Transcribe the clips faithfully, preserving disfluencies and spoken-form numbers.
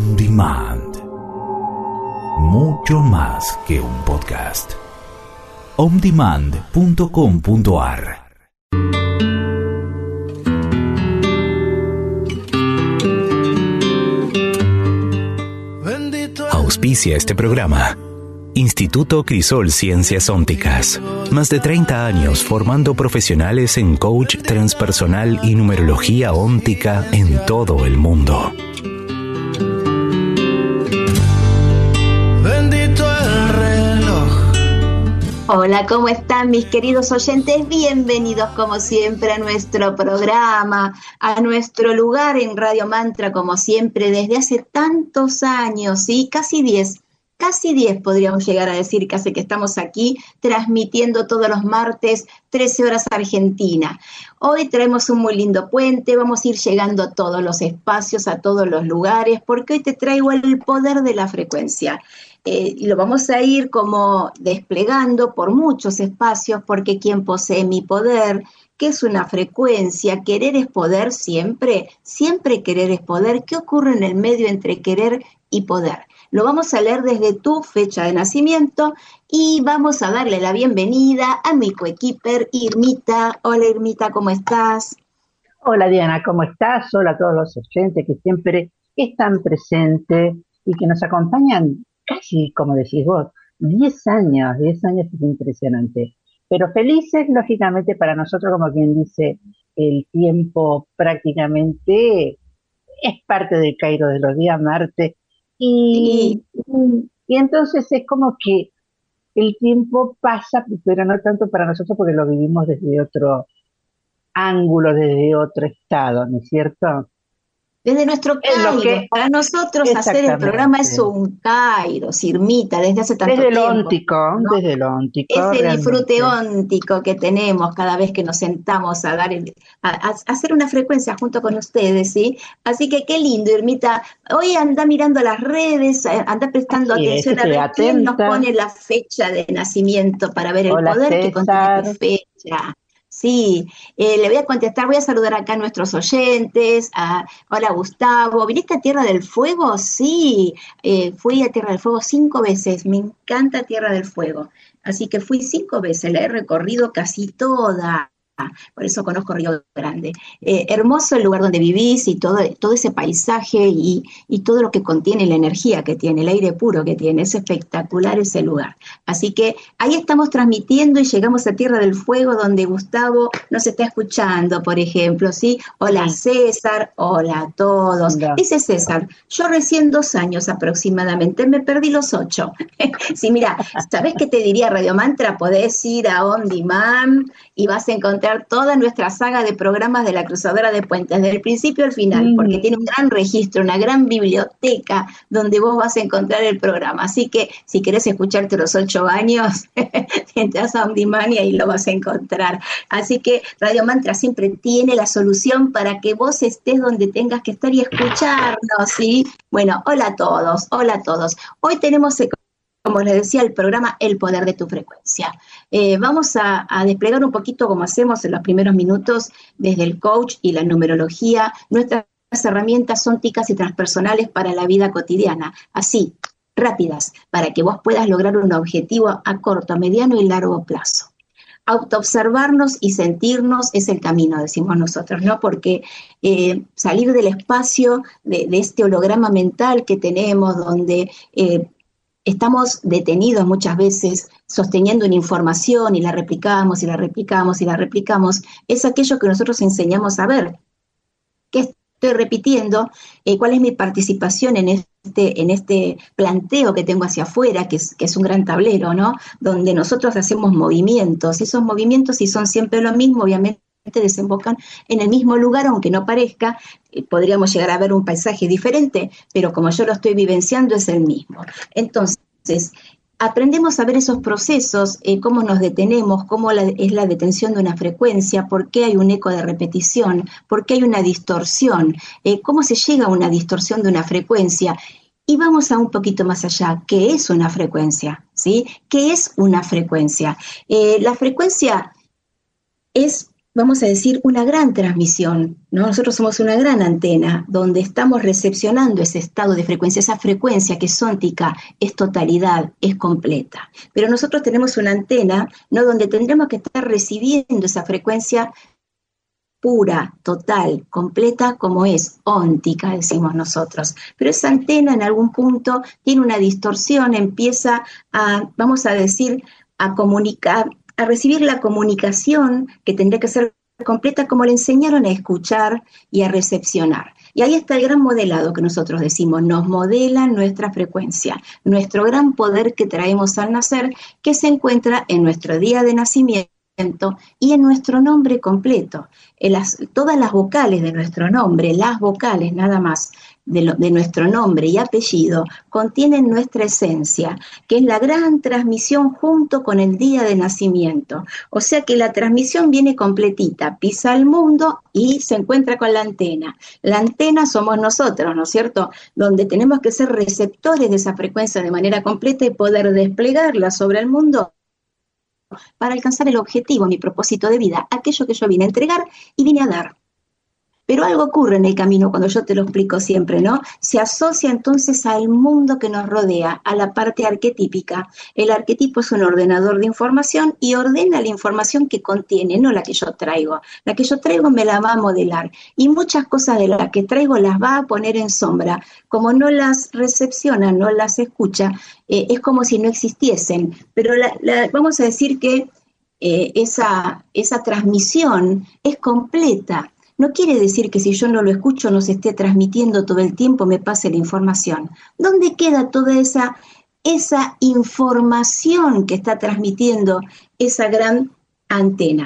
On Demand. Mucho más que un podcast. on demand punto com punto a r. Auspicia este programa Instituto Crisol Ciencias Ónticas. Más de treinta años formando profesionales en coach transpersonal y numerología óntica en todo el mundo. Bendito el reloj. Hola, ¿cómo están mis queridos oyentes? Bienvenidos como siempre a nuestro programa, a nuestro lugar en Radio Mantra, como siempre, desde hace tantos años, ¿sí? Casi diez. Casi diez podríamos llegar a decir que hace que estamos aquí transmitiendo todos los martes, trece horas Argentina. Hoy traemos un muy lindo puente, vamos a ir llegando a todos los espacios, a todos los lugares, porque hoy te traigo el poder de la frecuencia. Eh, y lo vamos a ir como desplegando por muchos espacios, porque quien posee mi poder, ¿qué es una frecuencia? Querer es poder siempre, siempre querer es poder. ¿Qué ocurre en el medio entre querer y poder? Lo vamos a leer desde tu fecha de nacimiento y vamos a darle la bienvenida a mi coequiper Irmita. Hola Irmita, ¿cómo estás? Hola Diana, ¿cómo estás? Hola a todos los oyentes que siempre están presentes y que nos acompañan casi, como decís vos, diez años, diez años es impresionante. Pero felices, lógicamente, para nosotros, como quien dice, el tiempo prácticamente es parte del Cairo de los días martes. Y, y, y entonces es como que el tiempo pasa, pero no tanto para nosotros porque lo vivimos desde otro ángulo, desde otro estado, ¿no es cierto? Desde nuestro Cairo, que, para nosotros hacer el programa es un Cairo, Irmita, desde hace tanto desde tiempo. Desde el óntico, ¿no? Desde el óntico. Ese realmente. disfrute óntico que tenemos cada vez que nos sentamos a dar el, a, a hacer una frecuencia junto con ustedes, ¿sí? Así que qué lindo, Irmita. Hoy anda mirando las redes, anda prestando Así atención es, a ver atenta. quién nos pone la fecha de nacimiento para ver el Hola, poder César. que contiene tu fecha. Sí, eh, le voy a contestar, voy a saludar acá a nuestros oyentes. A, hola Gustavo, ¿viniste a Tierra del Fuego? Sí, eh, fui a Tierra del Fuego cinco veces, me encanta Tierra del Fuego, así que fui cinco veces, la he recorrido casi toda, por eso conozco Río Grande. Eh, hermoso el lugar donde vivís y todo, todo ese paisaje y, y todo lo que contiene, la energía que tiene, el aire puro que tiene, es espectacular ese lugar. Así que ahí estamos transmitiendo y llegamos a Tierra del Fuego donde Gustavo nos está escuchando, por ejemplo, ¿sí? Hola César, hola a todos. No. Dice César, yo recién dos años aproximadamente, me perdí los ocho. Sí, mira, ¿sabés qué te diría Radio Mantra? Podés ir a On Demand y vas a encontrar toda nuestra saga de programas de la Cruzadora de Puentes, desde el principio al final, mm. porque tiene un gran registro, una gran biblioteca donde vos vas a encontrar el programa. Así que si querés escucharte los ocho años, entras a On Demand y ahí lo vas a encontrar. Así que Radio Mantra siempre tiene la solución para que vos estés donde tengas que estar y escucharnos, ¿sí? Bueno, hola a todos, hola a todos. Hoy tenemos, como les decía, el programa El Poder de tu Frecuencia. Eh, vamos a, a desplegar un poquito, como hacemos en los primeros minutos, desde el coach y la numerología, nuestras herramientas ónticas y transpersonales para la vida cotidiana, así, rápidas, para que vos puedas lograr un objetivo a corto, mediano y largo plazo. Autoobservarnos y sentirnos es el camino, decimos nosotros, ¿no? Porque eh, salir del espacio de, de este holograma mental que tenemos, donde eh, estamos detenidos muchas veces sosteniendo una información y la replicamos y la replicamos y la replicamos, es aquello que nosotros enseñamos a ver. ¿Qué estoy repitiendo? Eh, ¿Cuál es mi participación en este, en este planteo que tengo hacia afuera, que es, que es un gran tablero, ¿no? Donde nosotros hacemos movimientos, y esos movimientos, si son siempre lo mismo, obviamente desembocan en el mismo lugar, aunque no parezca, eh, podríamos llegar a ver un paisaje diferente, pero como yo lo estoy vivenciando es el mismo. Entonces, aprendemos a ver esos procesos, eh, cómo nos detenemos, cómo la, es la detención de una frecuencia, por qué hay un eco de repetición, por qué hay una distorsión, eh, cómo se llega a una distorsión de una frecuencia. Y vamos a un poquito más allá. ¿Qué es una frecuencia? ¿Sí? ¿Qué es una frecuencia? Eh, la frecuencia es vamos a decir, una gran transmisión, ¿no? Nosotros somos una gran antena donde estamos recepcionando ese estado de frecuencia, esa frecuencia que es óntica, es totalidad, es completa. Pero nosotros tenemos una antena, ¿no? Donde tendremos que estar recibiendo esa frecuencia pura, total, completa, como es, óntica, decimos nosotros. Pero esa antena en algún punto tiene una distorsión, empieza a, vamos a decir, a comunicar, a recibir la comunicación que tendría que ser completa como le enseñaron a escuchar y a recepcionar. Y ahí está el gran modelado que nosotros decimos, nos modela nuestra frecuencia, nuestro gran poder que traemos al nacer, que se encuentra en nuestro día de nacimiento y en nuestro nombre completo. En las, todas las vocales de nuestro nombre, las vocales nada más, De, lo, de nuestro nombre y apellido contienen nuestra esencia, que es la gran transmisión junto con el día de nacimiento. O sea que la transmisión viene completita, pisa el mundo y se encuentra con la antena. La antena somos nosotros, ¿no es cierto? Donde tenemos que ser receptores de esa frecuencia de manera completa y poder desplegarla sobre el mundo para alcanzar el objetivo, mi propósito de vida, aquello que yo vine a entregar y vine a dar. Pero algo ocurre en el camino cuando yo te lo explico siempre, ¿no? Se asocia entonces al mundo que nos rodea, a la parte arquetípica. El arquetipo es un ordenador de información y ordena la información que contiene, no la que yo traigo. La que yo traigo me la va a modelar y muchas cosas de las que traigo las va a poner en sombra. Como no las recepciona, no las escucha, eh, es como si no existiesen. Pero la, la, vamos a decir que eh, esa, esa transmisión es completa. No quiere decir que si yo no lo escucho, no se esté transmitiendo todo el tiempo, me pase la información. ¿Dónde queda toda esa, esa información que está transmitiendo esa gran antena,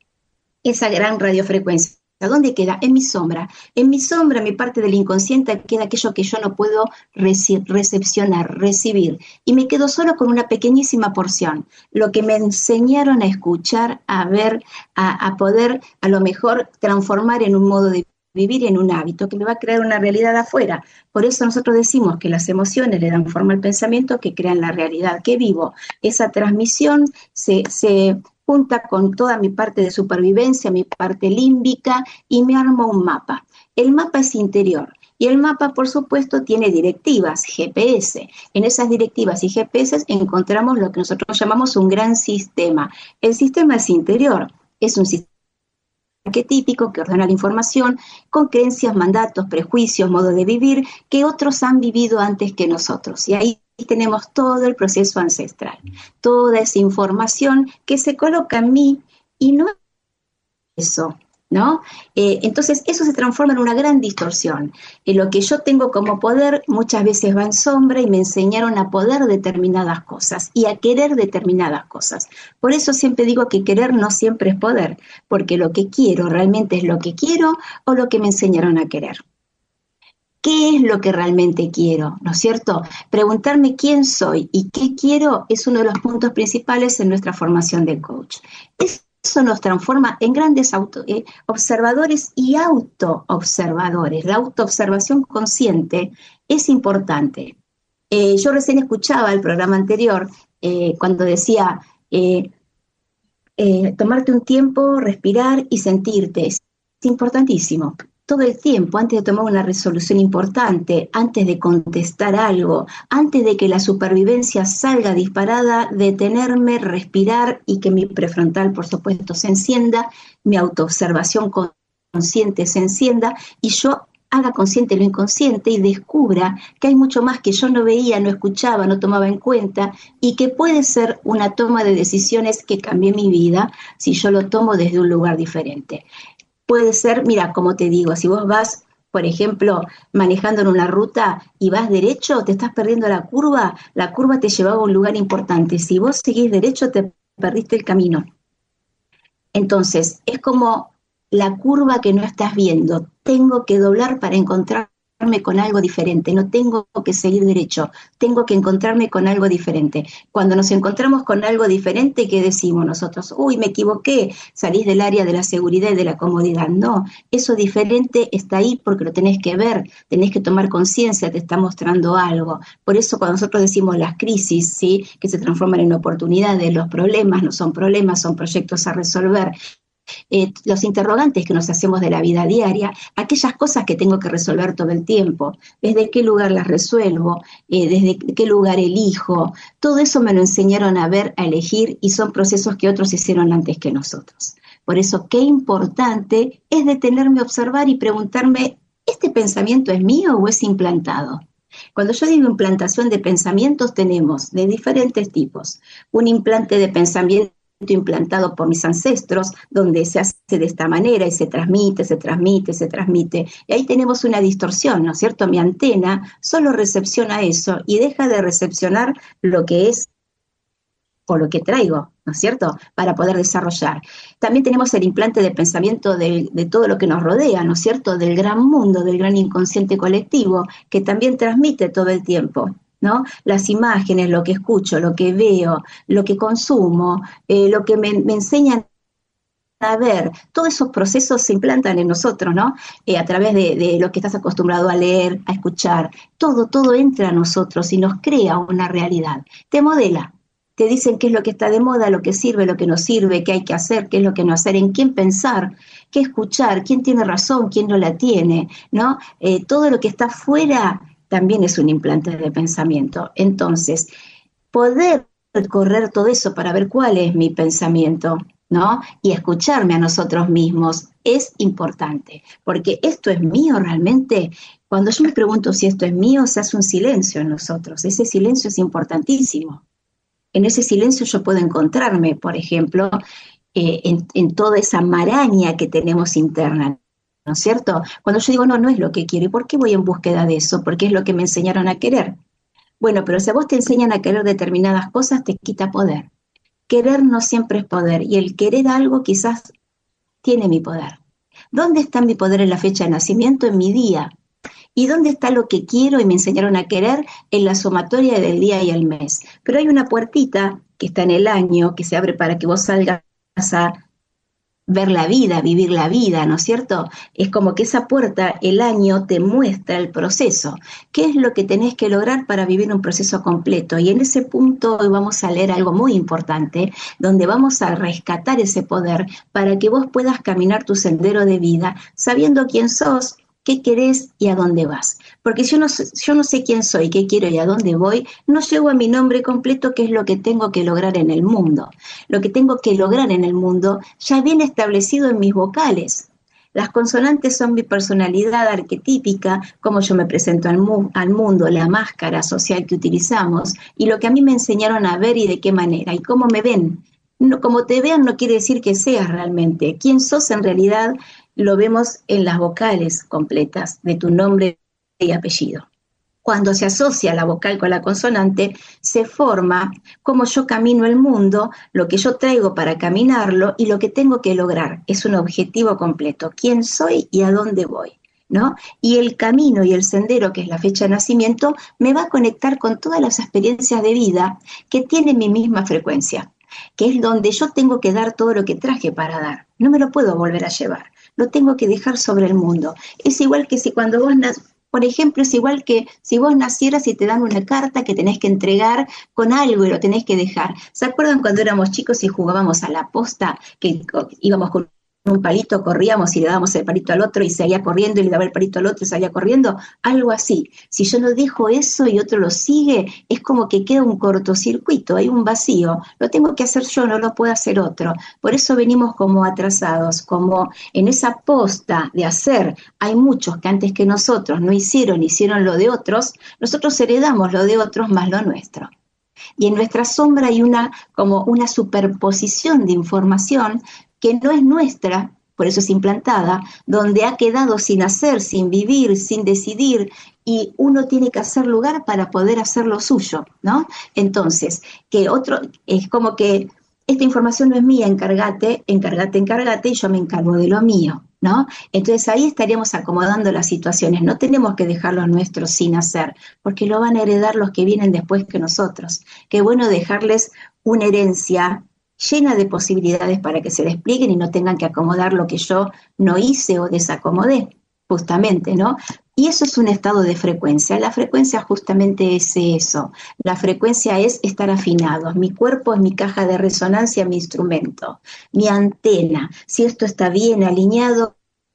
esa gran radiofrecuencia? ¿Dónde queda? En mi sombra. En mi sombra, mi parte del inconsciente, queda aquello que yo no puedo reci- recepcionar, recibir. Y me quedo solo con una pequeñísima porción. Lo que me enseñaron a escuchar, a ver, a, a poder a lo mejor transformar en un modo de vivir, en un hábito que me va a crear una realidad afuera. Por eso nosotros decimos que las emociones le dan forma al pensamiento que crean la realidad que vivo. Esa transmisión se... se junta con toda mi parte de supervivencia, mi parte límbica, y me armo un mapa. El mapa es interior, y el mapa, por supuesto, tiene directivas, G P S. En esas directivas y G P S encontramos lo que nosotros llamamos un gran sistema. El sistema es interior, es un sistema arquetípico que ordena la información con creencias, mandatos, prejuicios, modo de vivir que otros han vivido antes que nosotros. Y ahí tenemos todo el proceso ancestral, toda esa información que se coloca en mí y no eso, ¿no? Eh, entonces eso se transforma en una gran distorsión. Eh, lo que yo tengo como poder muchas veces va en sombra y me enseñaron a poder determinadas cosas y a querer determinadas cosas. Por eso siempre digo que querer no siempre es poder, porque lo que quiero realmente es lo que quiero o lo que me enseñaron a querer. ¿Qué es lo que realmente quiero? ¿No es cierto? Preguntarme quién soy y qué quiero es uno de los puntos principales en nuestra formación de coach. Eso nos transforma en grandes auto, eh, observadores y autoobservadores. La autoobservación consciente es importante. Eh, yo recién escuchaba el programa anterior eh, cuando decía eh, eh, tomarte un tiempo, respirar y sentirte. Es importantísimo. Todo el tiempo, antes de tomar una resolución importante, antes de contestar algo, antes de que la supervivencia salga disparada, detenerme, respirar y que mi prefrontal, por supuesto, se encienda, mi autoobservación consciente se encienda y yo haga consciente lo inconsciente y descubra que hay mucho más que yo no veía, no escuchaba, no tomaba en cuenta y que puede ser una toma de decisiones que cambie mi vida si yo lo tomo desde un lugar diferente. Puede ser, mira, como te digo, si vos vas, por ejemplo, manejando en una ruta y vas derecho, te estás perdiendo la curva, la curva te llevaba a un lugar importante. Si vos seguís derecho, te perdiste el camino. Entonces, es como la curva que no estás viendo. Tengo que doblar para encontrarme con algo diferente, no tengo que seguir derecho, tengo que encontrarme con algo diferente. Cuando nos encontramos con algo diferente, ¿qué decimos nosotros? Uy, me equivoqué, salís del área de la seguridad y de la comodidad. No, eso diferente está ahí porque lo tenés que ver, tenés que tomar conciencia, te está mostrando algo. Por eso cuando nosotros decimos las crisis, ¿sí?, que se transforman en oportunidades, los problemas no son problemas, son proyectos a resolver. eh, los interrogantes que nos hacemos de la vida diaria, aquellas cosas que tengo que resolver todo el tiempo, desde qué lugar las resuelvo, eh, desde qué lugar elijo, todo eso me lo enseñaron a ver, a elegir, y son procesos que otros hicieron antes que nosotros. Por eso, qué importante es detenerme a observar y preguntarme, ¿este pensamiento es mío o es implantado? Cuando yo digo implantación de pensamientos, tenemos de diferentes tipos. Un implante de pensamiento implantado por mis ancestros, donde se hace de esta manera y se transmite, se transmite, se transmite. Y ahí tenemos una distorsión, ¿no es cierto? Mi antena solo recepciona eso y deja de recepcionar lo que es o lo que traigo, ¿no es cierto?, para poder desarrollar. También tenemos el implante de pensamiento de, de todo lo que nos rodea, ¿no es cierto?, del gran mundo, del gran inconsciente colectivo, que también transmite todo el tiempo, ¿no? Las imágenes, lo que escucho, lo que veo, lo que consumo, eh, lo que me, me enseñan a ver, todos esos procesos se implantan en nosotros, ¿no? Eh, a través de, de lo que estás acostumbrado a leer, a escuchar, todo, todo entra a nosotros y nos crea una realidad, te modela. Te dicen qué es lo que está de moda, lo que sirve, lo que no sirve, qué hay que hacer, qué es lo que no hacer, en quién pensar, qué escuchar, quién tiene razón, quién no la tiene, ¿no? Eh, todo lo que está fuera también es un implante de pensamiento. Entonces, poder recorrer todo eso para ver cuál es mi pensamiento, ¿no? Y escucharme a nosotros mismos es importante, porque esto es mío realmente. Cuando yo me pregunto si esto es mío, se hace un silencio en nosotros. Ese silencio es importantísimo. En ese silencio yo puedo encontrarme, por ejemplo, eh, en, en toda esa maraña que tenemos interna, ¿no es cierto? Cuando yo digo, no, no es lo que quiero, ¿y por qué voy en búsqueda de eso? Porque es lo que me enseñaron a querer. Bueno, pero si a vos te enseñan a querer determinadas cosas, te quita poder. Querer no siempre es poder, y el querer algo quizás tiene mi poder. ¿Dónde está mi poder en la fecha de nacimiento? En mi día. ¿Y dónde está lo que quiero y me enseñaron a querer? En la sumatoria del día y el mes. Pero hay una puertita que está en el año, que se abre para que vos salgas a ver la vida, vivir la vida, ¿no es cierto? Es como que esa puerta, el año, te muestra el proceso. ¿Qué es lo que tenés que lograr para vivir un proceso completo? Y en ese punto hoy vamos a leer algo muy importante, donde vamos a rescatar ese poder para que vos puedas caminar tu sendero de vida, sabiendo quién sos, qué querés y a dónde vas. Porque si yo no, yo no sé quién soy, qué quiero y a dónde voy, no llego a mi nombre completo, que es lo que tengo que lograr en el mundo. Lo que tengo que lograr en el mundo ya viene establecido en mis vocales. Las consonantes son mi personalidad arquetípica, cómo yo me presento al, mu- al mundo, la máscara social que utilizamos, y lo que a mí me enseñaron a ver y de qué manera, y cómo me ven. No, como te vean no quiere decir que seas realmente. Quién sos en realidad lo vemos en las vocales completas de tu nombre y apellido. Cuando se asocia la vocal con la consonante, se forma cómo yo camino el mundo, lo que yo traigo para caminarlo y lo que tengo que lograr. Es un objetivo completo, quién soy y a dónde voy, ¿no? Y el camino y el sendero, que es la fecha de nacimiento, me va a conectar con todas las experiencias de vida que tienen mi misma frecuencia, que es donde yo tengo que dar todo lo que traje para dar. No me lo puedo volver a llevar, lo tengo que dejar sobre el mundo. Es igual que si cuando vos, por ejemplo, es igual que si vos nacieras y te dan una carta que tenés que entregar con algo y lo tenés que dejar. ¿Se acuerdan cuando éramos chicos y jugábamos a la posta, que íbamos con un palito, corríamos y le dábamos el palito al otro y seguía corriendo y le daba el palito al otro y seguía corriendo? Algo así. Si yo no dejo eso y otro lo sigue, es como que queda un cortocircuito, hay un vacío. Lo tengo que hacer yo, no lo puede hacer otro. Por eso venimos como atrasados, como en esa posta de hacer. Hay muchos que antes que nosotros no hicieron, hicieron lo de otros. Nosotros heredamos lo de otros más lo nuestro. Y en nuestra sombra hay una, como una superposición de información que no es nuestra, por eso es implantada, donde ha quedado sin hacer, sin vivir, sin decidir, y uno tiene que hacer lugar para poder hacer lo suyo, ¿no? Entonces, que otro, es como que esta información no es mía, encárgate, encárgate, encárgate, y yo me encargo de lo mío, ¿no? Entonces ahí estaríamos acomodando las situaciones, no tenemos que dejar los nuestros sin hacer, porque lo van a heredar los que vienen después que nosotros. Qué bueno dejarles una herencia llena de posibilidades para que se desplieguen y no tengan que acomodar lo que yo no hice o desacomodé, justamente, ¿no? Y eso es un estado de frecuencia. La frecuencia justamente es eso. La frecuencia es estar afinados. Mi cuerpo es mi caja de resonancia, mi instrumento, mi antena. Si esto está bien alineado,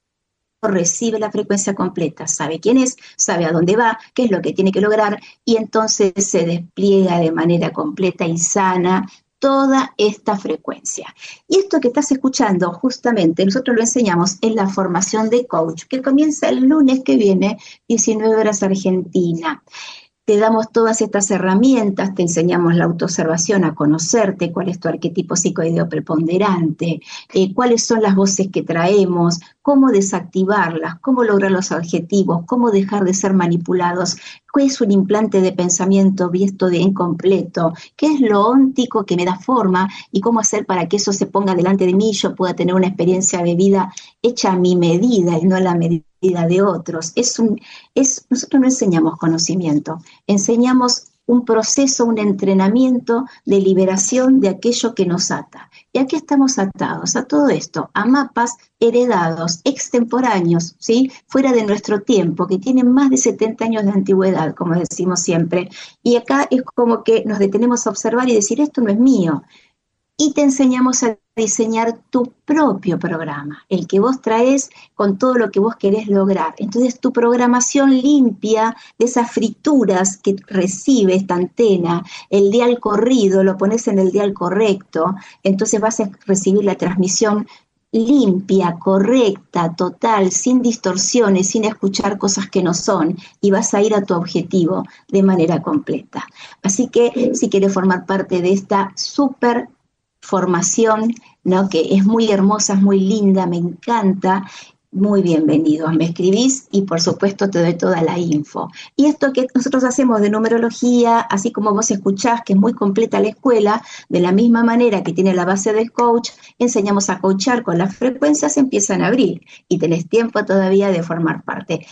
recibe la frecuencia completa, sabe quién es, sabe a dónde va, qué es lo que tiene que lograr, y entonces se despliega de manera completa y sana toda esta frecuencia. Y esto que estás escuchando, justamente, nosotros lo enseñamos en la formación de coach, que comienza el lunes que viene, diecinueve horas Argentina. Te damos todas estas herramientas, te enseñamos la autoobservación, a conocerte, cuál es tu arquetipo psicoideo preponderante, eh, cuáles son las voces que traemos, cómo desactivarlas, cómo lograr los objetivos, cómo dejar de ser manipulados, qué es un implante de pensamiento visto de incompleto, qué es lo óntico que me da forma y cómo hacer para que eso se ponga delante de mí y yo pueda tener una experiencia de vida hecha a mi medida y no a la medida de otros. Es un, es, nosotros no enseñamos conocimiento, enseñamos un proceso, un entrenamiento de liberación de aquello que nos ata. ¿Y a qué estamos atados? A todo esto, a mapas heredados, extemporáneos, ¿sí? Fuera de nuestro tiempo, que tienen más de setenta años de antigüedad, como decimos siempre. Y acá es como que nos detenemos a observar y decir, esto no es mío. Y te enseñamos a diseñar tu propio programa, el que vos traes con todo lo que vos querés lograr. Entonces tu programación limpia de esas frituras que recibe esta antena, el dial corrido, lo pones en el dial correcto, entonces vas a recibir la transmisión limpia, correcta, total, sin distorsiones, sin escuchar cosas que no son, y vas a ir a tu objetivo de manera completa. Así que si quieres formar parte de esta súper formación, ¿no? Que es muy hermosa, es muy linda, me encanta, muy bienvenidos, me escribís y por supuesto te doy toda la info. Y esto que nosotros hacemos de numerología, así como vos escuchás que es muy completa la escuela, de la misma manera que tiene la base del coach, enseñamos a coachar con las frecuencias, empiezan a abrir y tenés tiempo todavía de formar parte.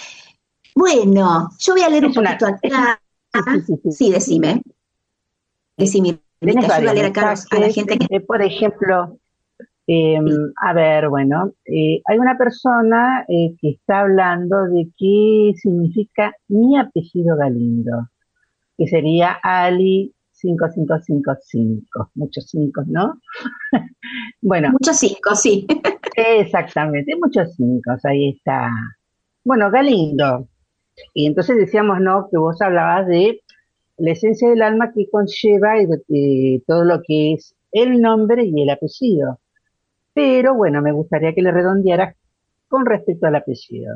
Bueno, yo voy a leer un poquito acá. Sí, sí, sí. Sí, decime. Decime. Tienes Te ayuda a leer varios acá a la gente que... eh, por ejemplo, eh, Sí. a ver, bueno, eh, hay una persona eh, que está hablando de qué significa mi apellido Galindo, que sería Ali cinco cinco cinco cinco, muchos cinco, ¿no? Bueno, Muchos cinco, sí. exactamente, muchos cinco, ahí está. Bueno, Galindo. Y entonces decíamos, ¿no?, que vos hablabas de la esencia del alma que conlleva y de, de todo lo que es el nombre y el apellido. Pero bueno, me gustaría que le redondearas con respecto al apellido.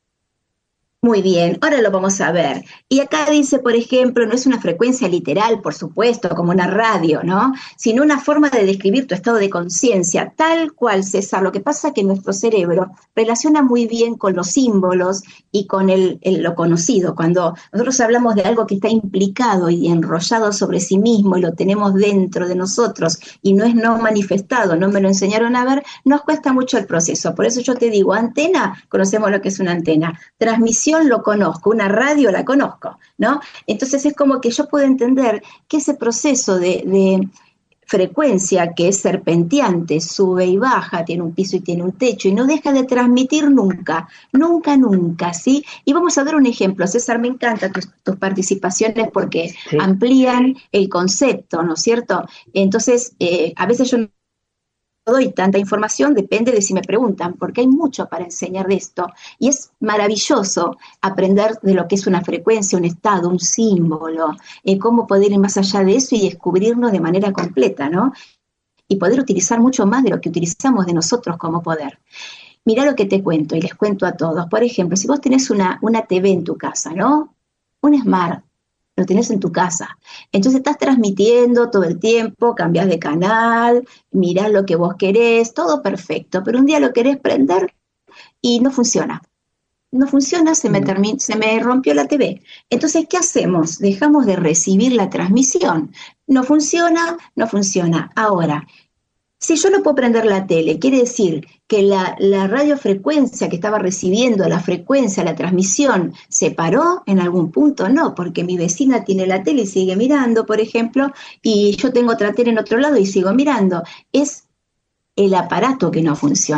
Muy bien, ahora lo vamos a ver. Y acá dice, por ejemplo, no es una frecuencia literal, por supuesto, como una radio, ¿no? Sino una forma de describir tu estado de conciencia, tal cual, César. Lo que pasa es que nuestro cerebro relaciona muy bien con los símbolos y con el, el, lo conocido. Cuando nosotros hablamos de algo que está implicado y enrollado sobre sí mismo y lo tenemos dentro de nosotros y no es no manifestado, no me lo enseñaron a ver, nos cuesta mucho el proceso. Por eso yo te digo, antena, conocemos lo que es una antena. Transmisión lo conozco, una radio la conozco, ¿no? Entonces es como que yo puedo entender que ese proceso de, de frecuencia que es serpenteante, sube y baja, tiene un piso y tiene un techo y no deja de transmitir nunca, nunca, nunca, ¿sí? Y vamos a ver un ejemplo. César, me encantan tus, tus participaciones porque sí. amplían el concepto, ¿no es cierto? Entonces, eh, a veces yo no doy tanta información, depende de si me preguntan, porque hay mucho para enseñar de esto, y es maravilloso aprender de lo que es una frecuencia, un estado, un símbolo, eh, cómo poder ir más allá de eso y descubrirnos de manera completa, ¿no? Y poder utilizar mucho más de lo que utilizamos de nosotros como poder. Mirá lo que te cuento, y les cuento a todos. Por ejemplo, si vos tenés una, una T V en tu casa, ¿no? Un Smart, lo tenés en tu casa. Entonces estás transmitiendo todo el tiempo, cambiás de canal, mirás lo que vos querés, todo perfecto, pero un día lo querés prender y no funciona. No funciona, se me, termi- se me rompió la T V. Entonces, ¿qué hacemos? Dejamos de recibir la transmisión. No funciona, no funciona. Ahora, si yo no puedo prender la tele, quiere decir que la, la radiofrecuencia que estaba recibiendo, la frecuencia, la transmisión, ¿se paró en algún punto? No, porque mi vecina tiene la tele y sigue mirando, por ejemplo, y yo tengo otra tele en otro lado y sigo mirando. Es el aparato que no funciona, ¿no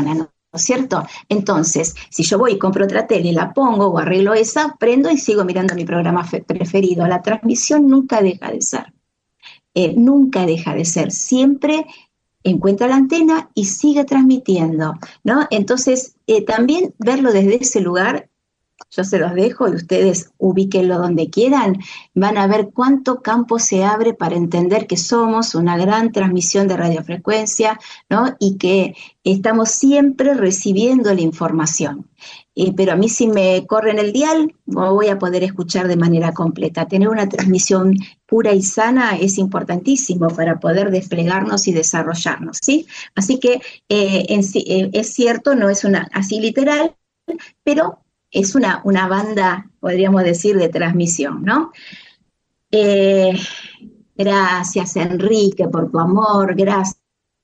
¿cierto? Entonces, si yo voy y compro otra tele, la pongo o arreglo esa, prendo y sigo mirando mi programa fe- preferido. La transmisión nunca deja de ser, eh, nunca deja de ser, siempre encuentra la antena y sigue transmitiendo, ¿no? Entonces, eh, también verlo desde ese lugar, yo se los dejo y ustedes ubíquenlo donde quieran, van a ver cuánto campo se abre para entender que somos una gran transmisión de radiofrecuencia, ¿no? Y que estamos siempre recibiendo la información. Eh, pero a mí si me corren el dial, no voy a poder escuchar de manera completa. Tener una transmisión pura y sana es importantísimo para poder desplegarnos y desarrollarnos, ¿sí? Así que eh, en, eh, es cierto, no es una así literal, pero es una, una banda, podríamos decir, de transmisión, ¿no? Eh, gracias, Enrique, por tu amor, gracias.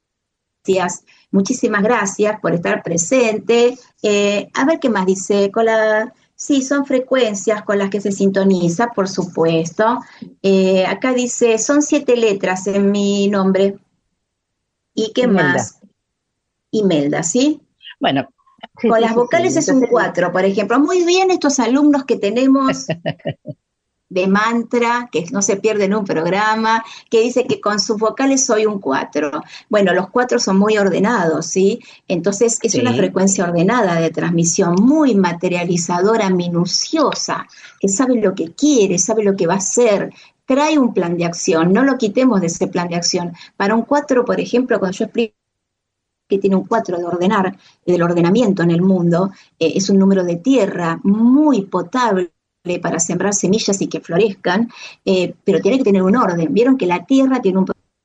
Muchísimas gracias por estar presente. Eh, a ver qué más dice. Con la, sí, son frecuencias con las que se sintoniza, por supuesto. Eh, acá dice, son siete letras en mi nombre. ¿Y qué Imelda. más? Imelda, ¿sí? Bueno, sí, Con sí, las sí, vocales sí. es un cuatro, por ejemplo. Muy bien estos alumnos que tenemos de mantra, que no se pierden un programa, que dice que con sus vocales soy un cuatro. Bueno, los cuatro son muy ordenados, ¿sí? Entonces es Sí. una frecuencia ordenada de transmisión, muy materializadora, minuciosa, que sabe lo que quiere, sabe lo que va a hacer, trae un plan de acción, no lo quitemos de ese plan de acción. Para un cuatro, por ejemplo, cuando yo explico que tiene un cuatro de ordenar, del ordenamiento en el mundo, eh, es un número de tierra muy potable para sembrar semillas y que florezcan, eh, pero tiene que tener un orden. Vieron que la tierra tiene un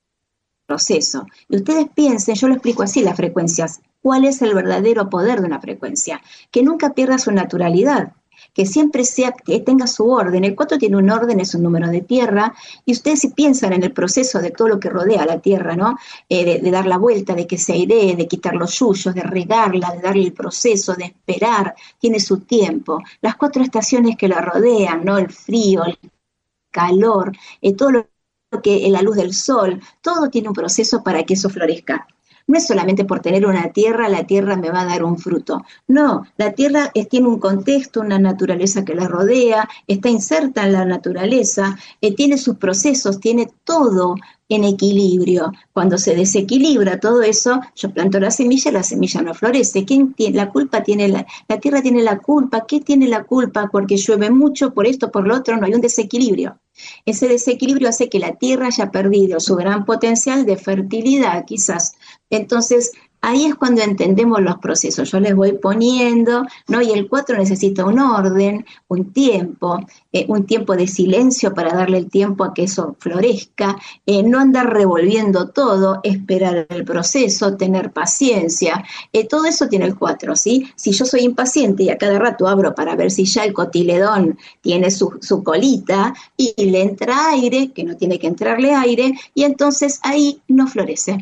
proceso. Y ustedes piensen, yo lo explico así, las frecuencias, ¿cuál es el verdadero poder de una frecuencia? Que nunca pierda su naturalidad, que siempre sea, que tenga su orden. El cuatro tiene un orden, es un número de tierra, y ustedes si piensan en el proceso de todo lo que rodea a la tierra, ¿no? Eh, de, de dar la vuelta, de que se airee, de quitar los yuyos, de regarla, de darle el proceso, de esperar, tiene su tiempo. Las cuatro estaciones que la rodean, ¿no? El frío, el calor, eh, todo lo que la luz del sol, todo tiene un proceso para que eso florezca. No es solamente por tener una tierra, la tierra me va a dar un fruto. No, la tierra es, tiene un contexto, una naturaleza que la rodea, está inserta en la naturaleza, eh, tiene sus procesos, tiene todo en equilibrio. Cuando se desequilibra todo eso, yo planto la semilla, la semilla no florece. ¿Quién tiene la culpa? Tiene la, la tierra tiene la culpa. ¿Qué tiene la culpa? Porque llueve mucho, por esto, por lo otro, no hay un desequilibrio. Ese desequilibrio hace que la tierra haya perdido su gran potencial de fertilidad, quizás. Entonces, ahí es cuando entendemos los procesos. Yo les voy poniendo, ¿no? Y el cuatro necesita un orden, un tiempo, eh, un tiempo de silencio para darle el tiempo a que eso florezca, eh, no andar revolviendo todo, esperar el proceso, tener paciencia. Eh, todo eso tiene el cuatro, ¿sí? Si yo soy impaciente y a cada rato abro para ver si ya el cotiledón tiene su, su colita y le entra aire, que no tiene que entrarle aire, y entonces ahí no florece.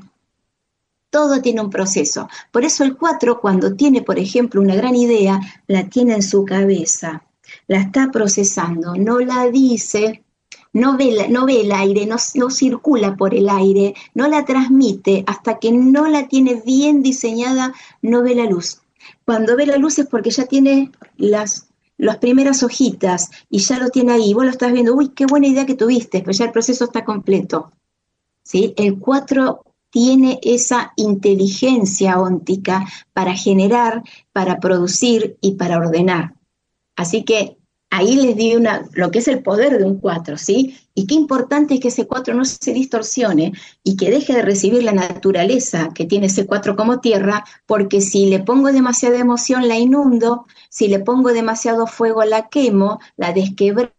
Todo tiene un proceso. Por eso el cuatro, cuando tiene, por ejemplo, una gran idea, la tiene en su cabeza, la está procesando, no la dice, no ve, la, no ve el aire, no, no circula por el aire, no la transmite, hasta que no la tiene bien diseñada, no ve la luz. Cuando ve la luz es porque ya tiene las, las primeras hojitas y ya lo tiene ahí. Vos lo estás viendo, uy, qué buena idea que tuviste, pero ya el proceso está completo. ¿Sí? El cuatro tiene esa inteligencia óntica para generar, para producir y para ordenar. Así que ahí les di una, lo que es el poder de un cuatro, ¿sí? Y qué importante es que ese cuatro no se distorsione y que deje de recibir la naturaleza que tiene ese cuatro como tierra, porque si le pongo demasiada emoción la inundo, si le pongo demasiado fuego la quemo, la desquebrajo,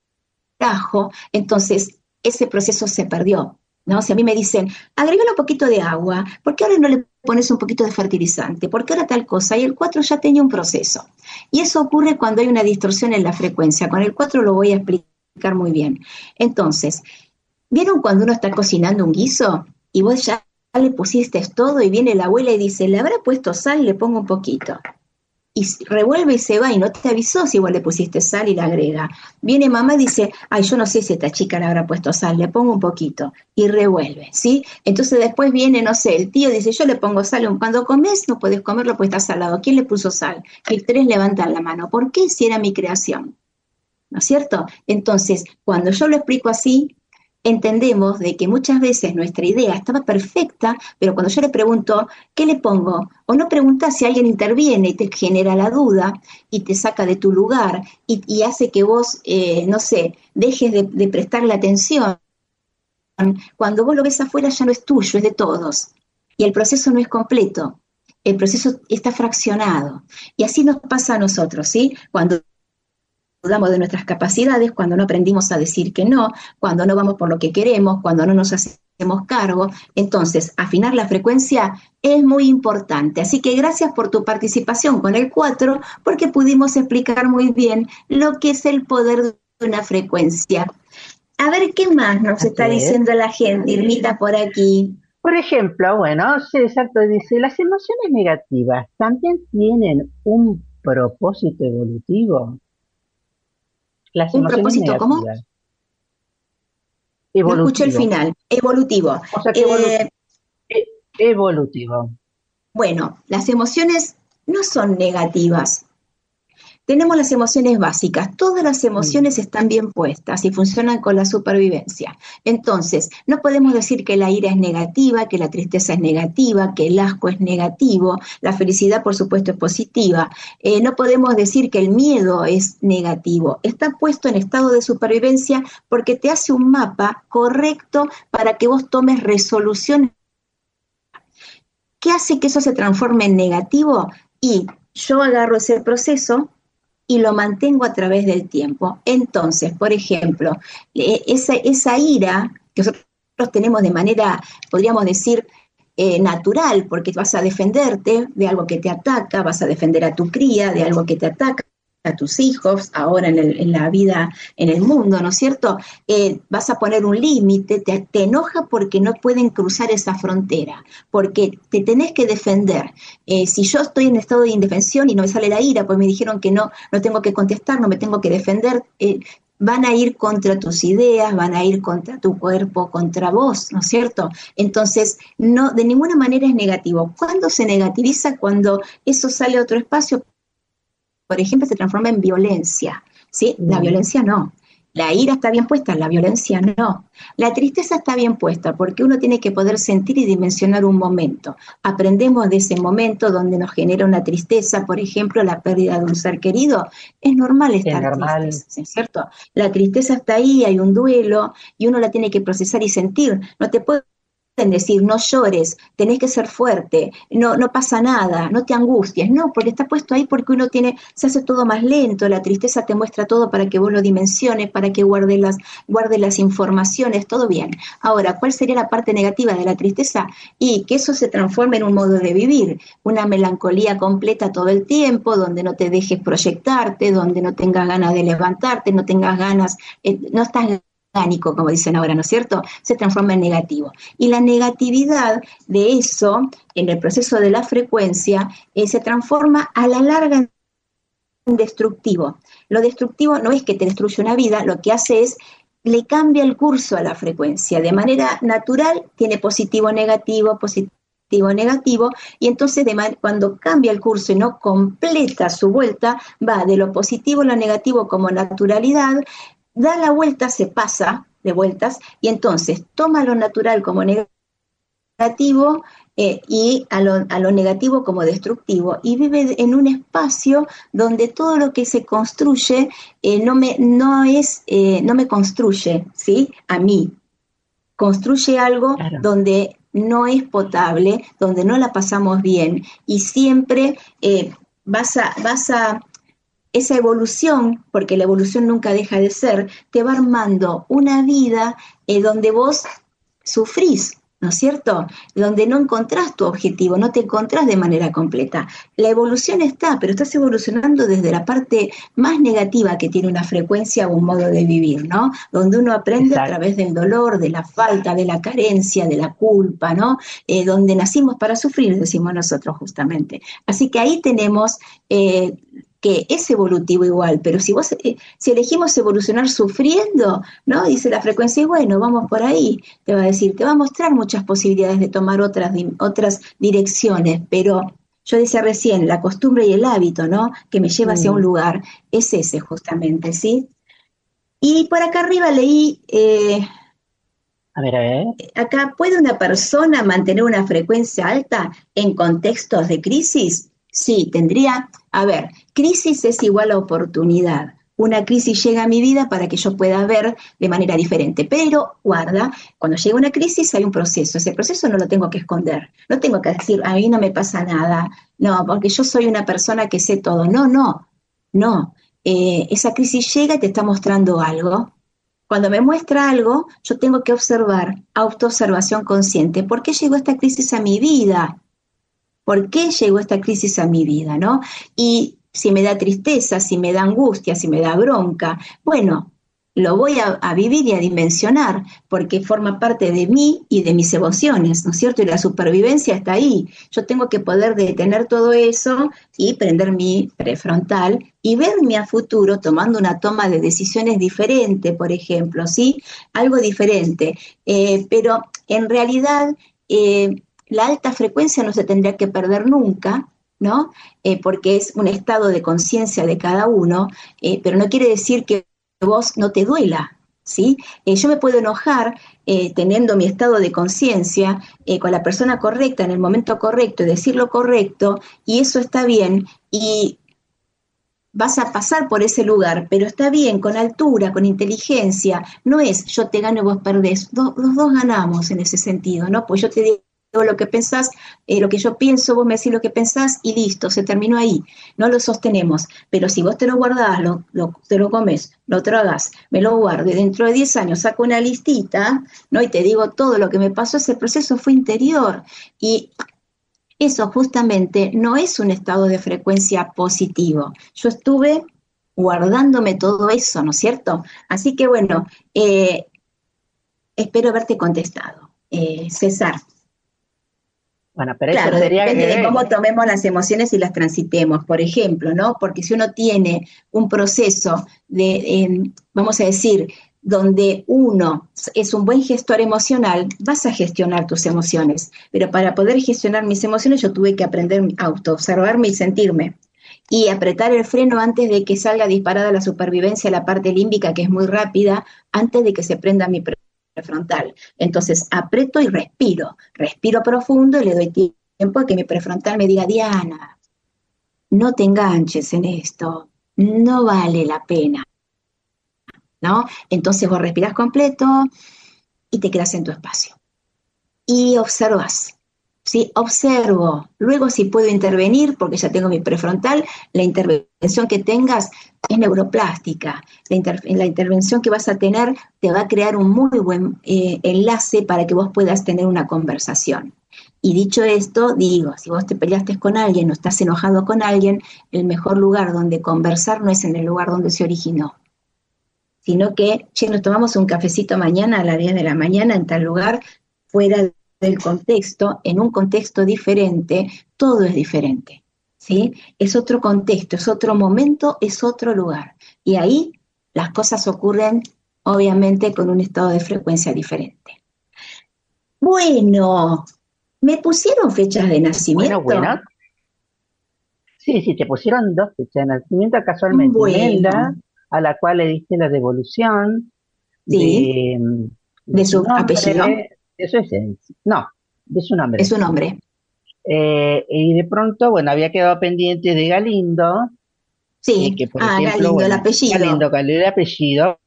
entonces ese proceso se perdió. ¿No? Si a mí me dicen, agrégale un poquito de agua, ¿por qué ahora no le pones un poquito de fertilizante? ¿Por qué ahora tal cosa? Y el cuatro ya tenía un proceso. Y eso ocurre cuando hay una distorsión en la frecuencia. Con el cuatro lo voy a explicar muy bien. Entonces, ¿vieron cuando uno está cocinando un guiso y vos ya le pusiste todo y viene la abuela y dice, ¿le habrá puesto sal? Le pongo un poquito. y revuelve y se va y no te avisó si vos le pusiste sal y la agrega. Viene mamá y dice, ay, yo no sé si esta chica le habrá puesto sal, le pongo un poquito y revuelve, ¿sí? Entonces después viene, no sé, el tío dice, yo le pongo sal, cuando comes no podés comerlo porque está salado. ¿Quién le puso sal? Y tres levantan la mano. ¿Por qué? Si era mi creación, ¿no es cierto? Entonces, cuando yo lo explico así, entendemos de que muchas veces nuestra idea estaba perfecta, pero cuando yo le pregunto, ¿qué le pongo? O no preguntas si alguien interviene y te genera la duda y te saca de tu lugar y, y hace que vos, eh, no sé, dejes de, de prestarle atención. Cuando vos lo ves afuera ya no es tuyo, es de todos. Y el proceso no es completo, el proceso está fraccionado. Y así nos pasa a nosotros, ¿sí? Cuando dudamos de nuestras capacidades, cuando no aprendimos a decir que no, cuando no vamos por lo que queremos, cuando no nos hacemos cargo. Entonces, afinar la frecuencia es muy importante. Así que gracias por tu participación con el cuatro, porque pudimos explicar muy bien lo que es el poder de una frecuencia. A ver, ¿qué más nos Así está es. diciendo la gente? Irmita, por aquí. Por ejemplo, bueno, sí, exacto, dice, las emociones negativas también tienen un propósito evolutivo. Las ¿Un emociones propósito cómo? negativas, No escuché el evolutivo. final. Evolutivo. O sea que evolu- Eh, e- evolutivo. bueno, las emociones no son negativas. Tenemos las emociones básicas, todas las Mm, emociones están bien puestas y funcionan con la supervivencia. Entonces, no podemos decir que la ira es negativa, que la tristeza es negativa, que el asco es negativo, la felicidad por supuesto es positiva. Eh, no podemos decir que el miedo es negativo, está puesto en estado de supervivencia porque te hace un mapa correcto para que vos tomes resoluciones. ¿Qué hace que eso se transforme en negativo? Y yo agarro ese proceso y lo mantengo a través del tiempo. Entonces, por ejemplo, eh, esa, esa ira que nosotros tenemos de manera, podríamos decir, eh, natural, porque vas a defenderte de algo que te ataca, vas a defender a tu cría de algo que te ataca, a tus hijos, ahora en, el, en la vida, en el mundo, ¿no es cierto? Eh, vas a poner un límite, te, te enoja porque no pueden cruzar esa frontera, porque te tenés que defender. Eh, si yo estoy en estado de indefensión y no me sale la ira, pues me dijeron que no, no tengo que contestar, no me tengo que defender, eh, van a ir contra tus ideas, van a ir contra tu cuerpo, contra vos, ¿no es cierto? Entonces, no, de ninguna manera es negativo. ¿Cuándo se negativiza? Cuando eso sale a otro espacio, por ejemplo, se transforma en violencia, ¿sí? La mm, violencia no. La ira está bien puesta, la violencia no. La tristeza está bien puesta porque uno tiene que poder sentir y dimensionar un momento. Aprendemos de ese momento donde nos genera una tristeza, por ejemplo, la pérdida de un ser querido. Es normal es estar normal. tristes, ¿no es cierto? La tristeza está ahí, hay un duelo y uno la tiene que procesar y sentir. No te puedes decir, no llores, tenés que ser fuerte, no, no pasa nada, no te angusties, no, porque está puesto ahí porque uno tiene, se hace todo más lento, la tristeza te muestra todo para que vos lo dimensiones, para que guardes las, guarde las informaciones, todo bien. Ahora, ¿cuál sería la parte negativa de la tristeza? Y que eso se transforme en un modo de vivir, una melancolía completa todo el tiempo, donde no te dejes proyectarte, donde no tengas ganas de levantarte, no tengas ganas, eh, no estás como dicen ahora, ¿no es cierto? Se transforma en negativo. Y la negatividad de eso, en el proceso de la frecuencia, eh, se transforma a la larga en destructivo. Lo destructivo no es que te destruye una vida, lo que hace es le cambia el curso a la frecuencia. De manera natural tiene positivo, negativo, positivo, negativo, y entonces de man- cuando cambia el curso y no completa su vuelta, va de lo positivo a lo negativo como naturalidad, da la vuelta, se pasa de vueltas, y entonces toma lo natural como negativo eh, y a lo, a lo negativo como destructivo, y vive en un espacio donde todo lo que se construye eh, no, me, no, es, eh, no me construye, ¿sí? A mí. Construye algo Claro. donde no es potable, donde no la pasamos bien, y siempre eh, vas a... Vas a esa evolución, porque la evolución nunca deja de ser, te va armando una vida eh, donde vos sufrís, ¿no ¿no es cierto? Donde no encontrás tu objetivo, no te encontrás de manera completa. La evolución está, pero estás evolucionando desde la parte más negativa que tiene una frecuencia o un modo de vivir, ¿no? Donde uno aprende Exacto. a través del dolor, de la falta, de la carencia, de la culpa, ¿no? Eh, donde nacimos para sufrir, decimos nosotros justamente. Así que ahí tenemos... Eh, que es evolutivo igual, pero si vos eh, si elegimos evolucionar sufriendo, ¿no? Dice la frecuencia, y bueno, vamos por ahí, te va a decir, te va a mostrar muchas posibilidades de tomar otras, otras direcciones, pero yo decía recién, la costumbre y el hábito, ¿no? Que me lleva hacia mm. un lugar, es ese justamente, ¿sí? Y por acá arriba leí... Eh, a ver, a ver. Acá, ¿puede una persona mantener una frecuencia alta en contextos de crisis? Sí, tendría, a ver, crisis es igual a oportunidad. Una crisis llega a mi vida para que yo pueda ver de manera diferente. Pero, guarda, cuando llega una crisis hay un proceso. Ese proceso no lo tengo que esconder. No tengo que decir, a mí no me pasa nada. No, porque yo soy una persona que sé todo. No, no, no. Eh, esa crisis llega y te está mostrando algo. Cuando me muestra algo, yo tengo que observar, autoobservación consciente. ¿Por qué llegó esta crisis a mi vida? ¿Por qué llegó esta crisis a mi vida, no? Y si me da tristeza, si me da angustia, si me da bronca, bueno, lo voy a, a vivir y a dimensionar, porque forma parte de mí y de mis emociones, ¿no es cierto? Y la supervivencia está ahí. Yo tengo que poder detener todo eso y prender mi prefrontal y verme a futuro tomando una toma de decisiones diferente, por ejemplo, ¿sí? Algo diferente. Eh, pero en realidad... Eh, la alta frecuencia no se tendría que perder nunca, ¿no? Eh, porque es un estado de conciencia de cada uno, eh, pero no quiere decir que vos no te duela, ¿sí? Eh, yo me puedo enojar eh, teniendo mi estado de conciencia eh, con la persona correcta en el momento correcto y decir lo correcto, y eso está bien, y vas a pasar por ese lugar, pero está bien, con altura, con inteligencia, no es yo te gano y vos perdés, Do, los dos ganamos en ese sentido, ¿no? Pues yo te digo lo que pensás, eh, lo que yo pienso, vos me decís lo que pensás y listo, se terminó ahí, no lo sostenemos, pero si vos te lo guardás, lo, lo, te lo comes, lo tragás, me lo guardo y dentro de diez años saco una listita, ¿no? Y te digo todo lo que me pasó, ese proceso fue interior y eso justamente no es un estado de frecuencia positivo, yo estuve guardándome todo eso, ¿no es cierto? Así que bueno, eh, espero haberte contestado, eh, César. Bueno, pero claro, eso sería depende que... de cómo tomemos las emociones y las transitemos, por ejemplo, ¿no? Porque si uno tiene un proceso de, eh, vamos a decir, donde uno es un buen gestor emocional, vas a gestionar tus emociones. Pero para poder gestionar mis emociones yo tuve que aprender a autoobservarme y sentirme. Y apretar el freno antes de que salga disparada la supervivencia, la parte límbica, que es muy rápida, antes de que se prenda mi prefrontal. Entonces aprieto y respiro, respiro profundo y le doy tiempo a que mi prefrontal me diga, Diana, no te enganches en esto, no vale la pena, ¿no? Entonces vos respirás completo y te quedas en tu espacio. Y observas, ¿sí? Observo, luego si puedo intervenir, porque ya tengo mi prefrontal, la intervención que tengas es neuroplástica. La, inter la intervención que vas a tener te va a crear un muy buen eh, enlace para que vos puedas tener una conversación. Y dicho esto, digo, si vos te peleaste con alguien o estás enojado con alguien, el mejor lugar donde conversar no es en el lugar donde se originó, sino que, che, nos tomamos un cafecito mañana a las diez de la mañana en tal lugar, fuera del contexto, en un contexto diferente, todo es diferente. ¿Sí? Es otro contexto, es otro momento, es otro lugar. Y ahí las cosas ocurren, obviamente, con un estado de frecuencia diferente. Bueno, ¿me pusieron fechas de nacimiento? Bueno, bueno. Sí, sí, te pusieron dos fechas de nacimiento casualmente. Bueno. Imelda, a la cual le diste la devolución sí. de, de, de su, su nombre, apellido. De su esencia. No, de su nombre. De su nombre. Eh, y de pronto, bueno, había quedado pendiente de Galindo. Sí, eh, que por ah, ejemplo, Galindo, bueno, el apellido. Galindo, Galindo, el apellido,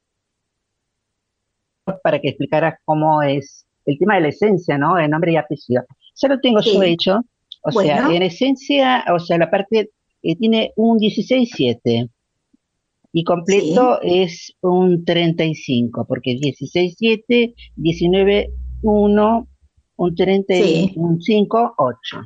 para que explicaras cómo es el tema de la esencia, ¿no? El nombre y apellido. Ya lo tengo sí. yo hecho, o bueno. sea, en esencia, o sea, la parte eh, tiene un dieciséis siete y completo sí. es un treinta y cinco, porque dieciséis siete, diecinueve uno, un treinta y cinco, ocho.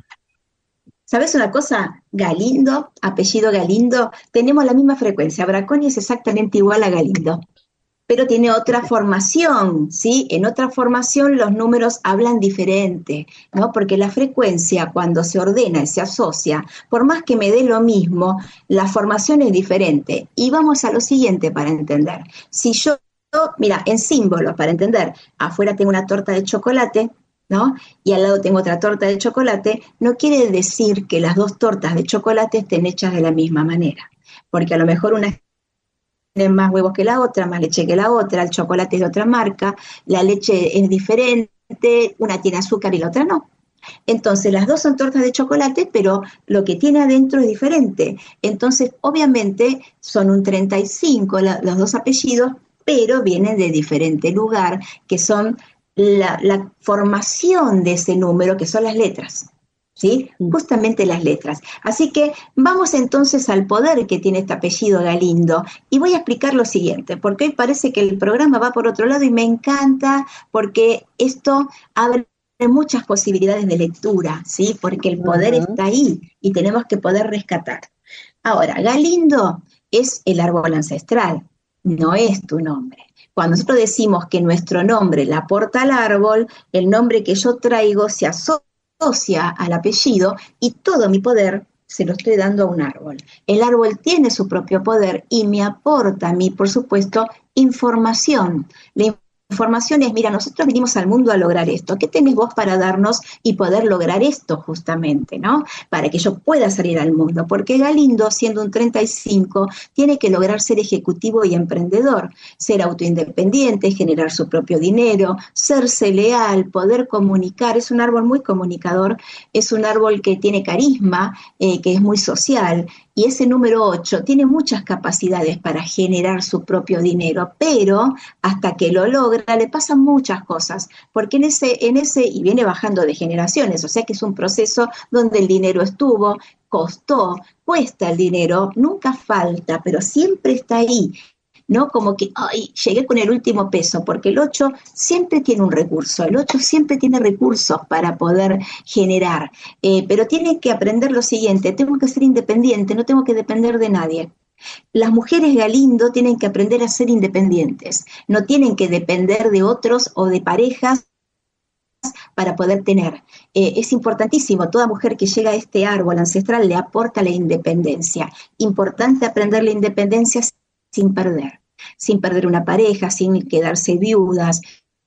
¿Sabes una cosa? Galindo, apellido Galindo, tenemos la misma frecuencia. Braconio es exactamente igual a Galindo, pero tiene otra formación, ¿sí? En otra formación los números hablan diferente, ¿no? Porque la frecuencia, cuando se ordena y se asocia, por más que me dé lo mismo, la formación es diferente. Y vamos a lo siguiente para entender. Si yo, mira, en símbolos, para entender, afuera tengo una torta de chocolate, ¿no? Y al lado tengo otra torta de chocolate, no quiere decir que las dos tortas de chocolate estén hechas de la misma manera, porque a lo mejor una tiene más huevos que la otra, más leche que la otra, el chocolate es de otra marca, la leche es diferente, una tiene azúcar y la otra no. Entonces, las dos son tortas de chocolate, pero lo que tiene adentro es diferente. Entonces, obviamente, son un treinta y cinco la, los dos apellidos, pero vienen de diferente lugar, que son La, la formación de ese número, que son las letras, ¿sí? Justamente las letras. Así que vamos entonces al poder que tiene este apellido Galindo, y voy a explicar lo siguiente, porque hoy parece que el programa va por otro lado y me encanta, porque esto abre muchas posibilidades de lectura, ¿sí? Porque el poder uh-huh. está ahí, y tenemos que poder rescatar. Ahora, Galindo es el árbol ancestral, no es tu nombre. Cuando nosotros decimos que nuestro nombre le aporta al árbol, el nombre que yo traigo se asocia al apellido y todo mi poder se lo estoy dando a un árbol. El árbol tiene su propio poder y me aporta a mí, por supuesto, información. La información es, mira, nosotros vinimos al mundo a lograr esto. ¿Qué tenés vos para darnos y poder lograr esto justamente, ¿no? Para que yo pueda salir al mundo. Porque Galindo, siendo un treinta y cinco, tiene que lograr ser ejecutivo y emprendedor, ser autoindependiente, generar su propio dinero, serse leal, poder comunicar. Es un árbol muy comunicador, es un árbol que tiene carisma, eh, que es muy social. Y ese número ocho tiene muchas capacidades para generar su propio dinero, pero hasta que lo logra le pasan muchas cosas, porque en ese, en ese, y viene bajando de generaciones, o sea que es un proceso donde el dinero estuvo, costó, cuesta el dinero, nunca falta, pero siempre está ahí. ¿No? Como que, ay, llegué con el último peso, porque el ocho siempre tiene un recurso, el ocho siempre tiene recursos para poder generar, eh, pero tiene que aprender lo siguiente, tengo que ser independiente, no tengo que depender de nadie. Las mujeres Galindo tienen que aprender a ser independientes, no tienen que depender de otros o de parejas para poder tener. Eh, es importantísimo, toda mujer que llega a este árbol ancestral le aporta la independencia. Importante aprender la independencia sin perder, sin perder una pareja, sin quedarse viudas,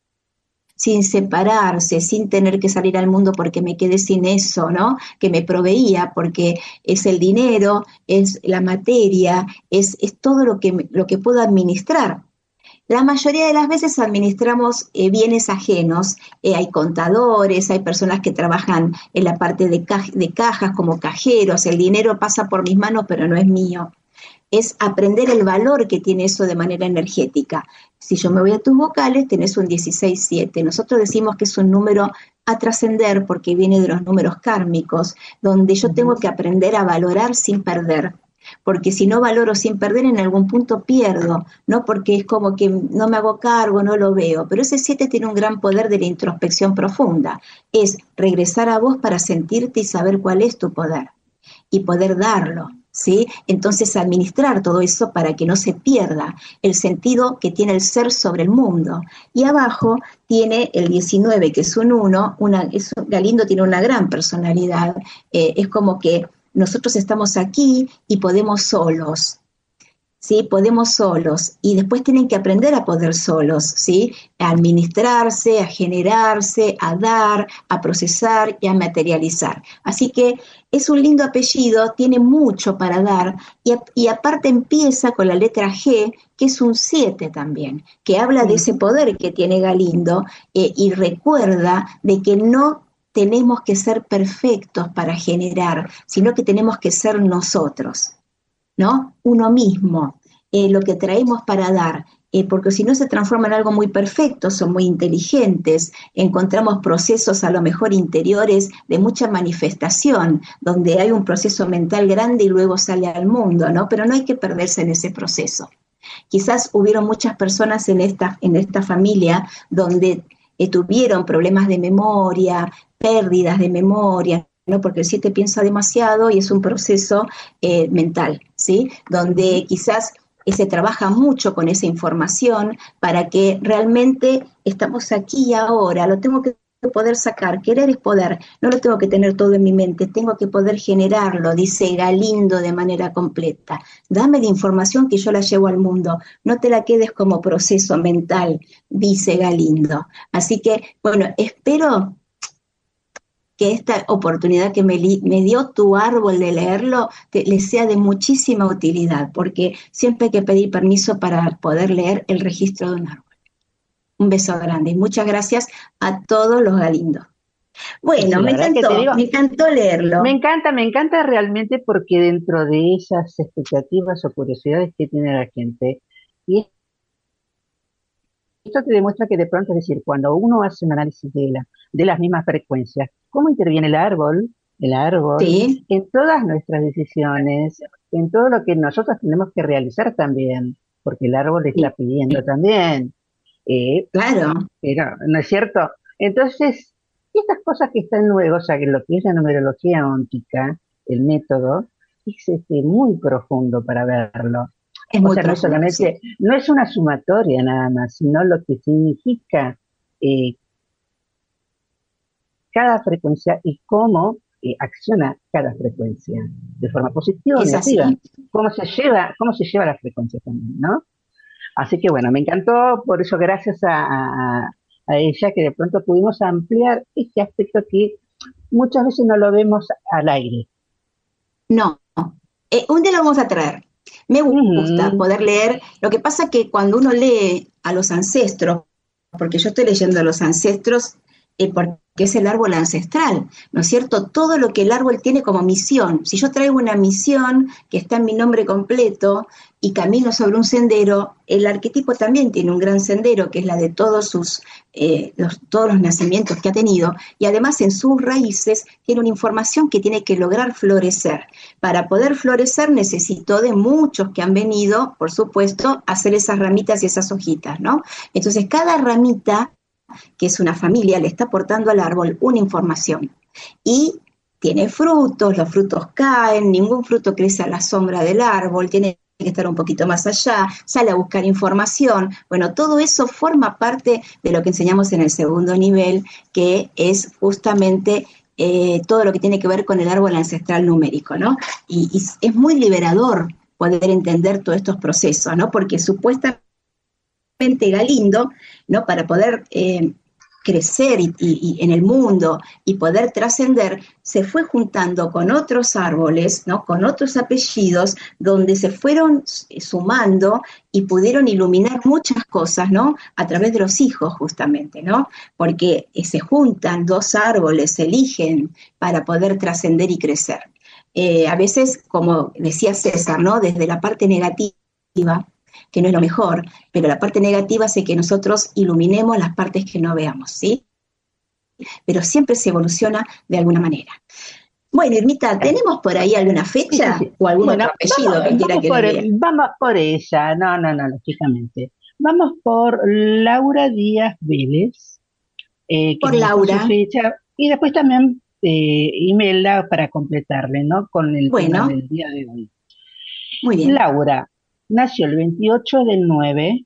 sin separarse, sin tener que salir al mundo porque me quedé sin eso, ¿no? Que me proveía, porque es el dinero, es la materia, es, es todo lo que, lo que puedo administrar. La mayoría de las veces administramos eh, bienes ajenos, eh, hay contadores, hay personas que trabajan en la parte de, ca- de cajas como cajeros, el dinero pasa por mis manos pero no es mío. Es aprender el valor que tiene eso de manera energética. Si yo me voy a tus vocales, tenés un dieciséis siete. Nosotros decimos que es un número a trascender porque viene de los números kármicos, donde yo tengo que aprender a valorar sin perder. Porque si no valoro sin perder, en algún punto pierdo, ¿no? Porque es como que no me hago cargo, no lo veo. Pero ese siete tiene un gran poder de la introspección profunda. Es regresar a vos para sentirte y saber cuál es tu poder. Y poder darlo. ¿Sí? Entonces administrar todo eso para que no se pierda el sentido que tiene el ser sobre el mundo. Y abajo tiene el diecinueve, que es un uno, una, es, Galindo tiene una gran personalidad, eh, es como que nosotros estamos aquí y podemos solos, ¿sí? Podemos solos, y después tienen que aprender a poder solos, ¿sí? A administrarse, a generarse, a dar, a procesar y a materializar. Así que es un lindo apellido, tiene mucho para dar, y, y aparte empieza con la letra G, que es un siete también, que habla de ese poder que tiene Galindo, eh, y recuerda de que no tenemos que ser perfectos para generar, sino que tenemos que ser nosotros, ¿no? Uno mismo, eh, lo que traemos para dar, eh, porque si no se transforma en algo muy perfecto, son muy inteligentes, encontramos procesos a lo mejor interiores de mucha manifestación, donde hay un proceso mental grande y luego sale al mundo, ¿no? Pero no hay que perderse en ese proceso. Quizás hubieron muchas personas en esta, en esta familia donde eh, tuvieron problemas de memoria, pérdidas de memoria, ¿no? Porque el siete piensa demasiado y es un proceso eh, mental, ¿sí? Donde quizás eh, se trabaja mucho con esa información para que realmente estamos aquí y ahora, lo tengo que poder sacar, querer es poder, no lo tengo que tener todo en mi mente, tengo que poder generarlo, dice Galindo de manera completa. Dame la información que yo la llevo al mundo, no te la quedes como proceso mental, dice Galindo. Así que, bueno, espero que esta oportunidad que me, li, me dio tu árbol de leerlo te, le sea de muchísima utilidad, porque siempre hay que pedir permiso para poder leer el registro de un árbol. Un beso grande y muchas gracias a todos los Galindos. Bueno, sí, me encantó, digo, me encantó leerlo. Me encanta, me encanta realmente porque dentro de esas expectativas o curiosidades que tiene la gente, y esto te demuestra que de pronto, es decir, cuando uno hace un análisis de, la, de las mismas frecuencias, cómo interviene el árbol, el árbol, sí, en todas nuestras decisiones, en todo lo que nosotros tenemos que realizar también, porque el árbol está sí. pidiendo también. Eh, claro. Pero, ¿no es cierto? Entonces, estas cosas que están luego, o sea, que lo que es la numerología óntica, el método, es este, muy profundo para verlo. Es o muy sea, profundo, no solamente, sí. no es una sumatoria nada más, sino lo que significa eh, cada frecuencia y cómo eh, acciona cada frecuencia, de forma positiva o negativa. Cómo se lleva, cómo se lleva la frecuencia también, ¿no? Así que bueno, me encantó, por eso gracias a, a, a ella que de pronto pudimos ampliar este aspecto que muchas veces no lo vemos al aire. No, eh, un día lo vamos a traer. Me gusta uh-huh. poder leer. Lo que pasa que cuando uno lee a los ancestros, porque yo estoy leyendo a los ancestros, eh, porque es el árbol ancestral, ¿no es cierto? Todo lo que el árbol tiene como misión. Si yo traigo una misión que está en mi nombre completo y camino sobre un sendero, el arquetipo también tiene un gran sendero, que es la de todos sus, eh, los, todos los nacimientos que ha tenido, y además en sus raíces tiene una información que tiene que lograr florecer. Para poder florecer necesitó de muchos que han venido, por supuesto, a hacer esas ramitas y esas hojitas, ¿no? Entonces cada ramita, que es una familia, le está aportando al árbol una información. Y tiene frutos, los frutos caen, ningún fruto crece a la sombra del árbol, tiene que estar un poquito más allá, sale a buscar información. Bueno, todo eso forma parte de lo que enseñamos en el segundo nivel, que es justamente eh, todo lo que tiene que ver con el árbol ancestral numérico, ¿no? Y, y es muy liberador poder entender todos estos procesos, ¿no? Porque supuestamente Galindo, ¿no? Para poder eh, crecer y, y, y en el mundo y poder trascender, se fue juntando con otros árboles, ¿no? Con otros apellidos, donde se fueron sumando y pudieron iluminar muchas cosas, ¿no? A través de los hijos, justamente, ¿no? Porque eh, se juntan dos árboles, se eligen para poder trascender y crecer. Eh, a veces, como decía César, ¿no? Desde la parte negativa, que no es lo mejor, pero la parte negativa hace que nosotros iluminemos las partes que no veamos, ¿sí? Pero siempre se evoluciona de alguna manera. Bueno, Irmita, ¿tenemos por ahí alguna fecha sí, sí, sí. o algún bueno, otro apellido vamos, que quiera que le el, Vamos por ella, no, no, no, lógicamente. Vamos por Laura Díaz Vélez. Eh, por Laura. Fecha, y después también eh, Imelda para completarle, ¿no? Con el bueno. tema del día de hoy. Muy bien. Laura nació el veintiocho del nueve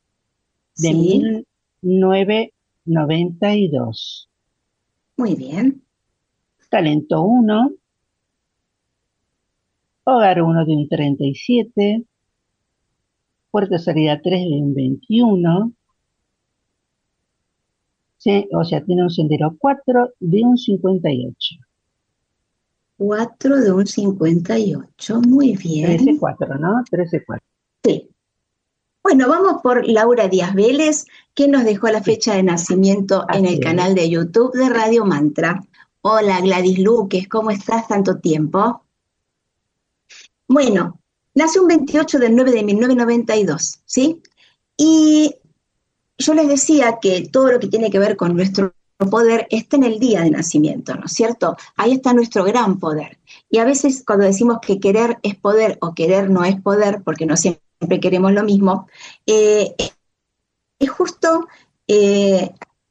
de sí. mil novecientos noventa y dos. Muy bien. Talento uno, hogar uno de un treinta y siete, puerta salida tres de un veintiuno, sí, o sea, tiene un sendero cuatro de un cincuenta y ocho. cuatro de un cincuenta y ocho, muy bien. trece cuatro, ¿no? trece cuatro. Sí. Bueno, vamos por Laura Díaz Vélez, que nos dejó la fecha de nacimiento Así en el es. canal de YouTube de Radio Mantra. Hola Gladys Luques, ¿cómo estás? Tanto tiempo. Bueno, nació un veintiocho del nueve de mil novecientos noventa y dos, ¿sí? Y yo les decía que todo lo que tiene que ver con nuestro poder está en el día de nacimiento, ¿no es cierto? Ahí está nuestro gran poder. Y a veces cuando decimos que querer es poder o querer no es poder, porque no siempre siempre queremos lo mismo, eh, es justo eh,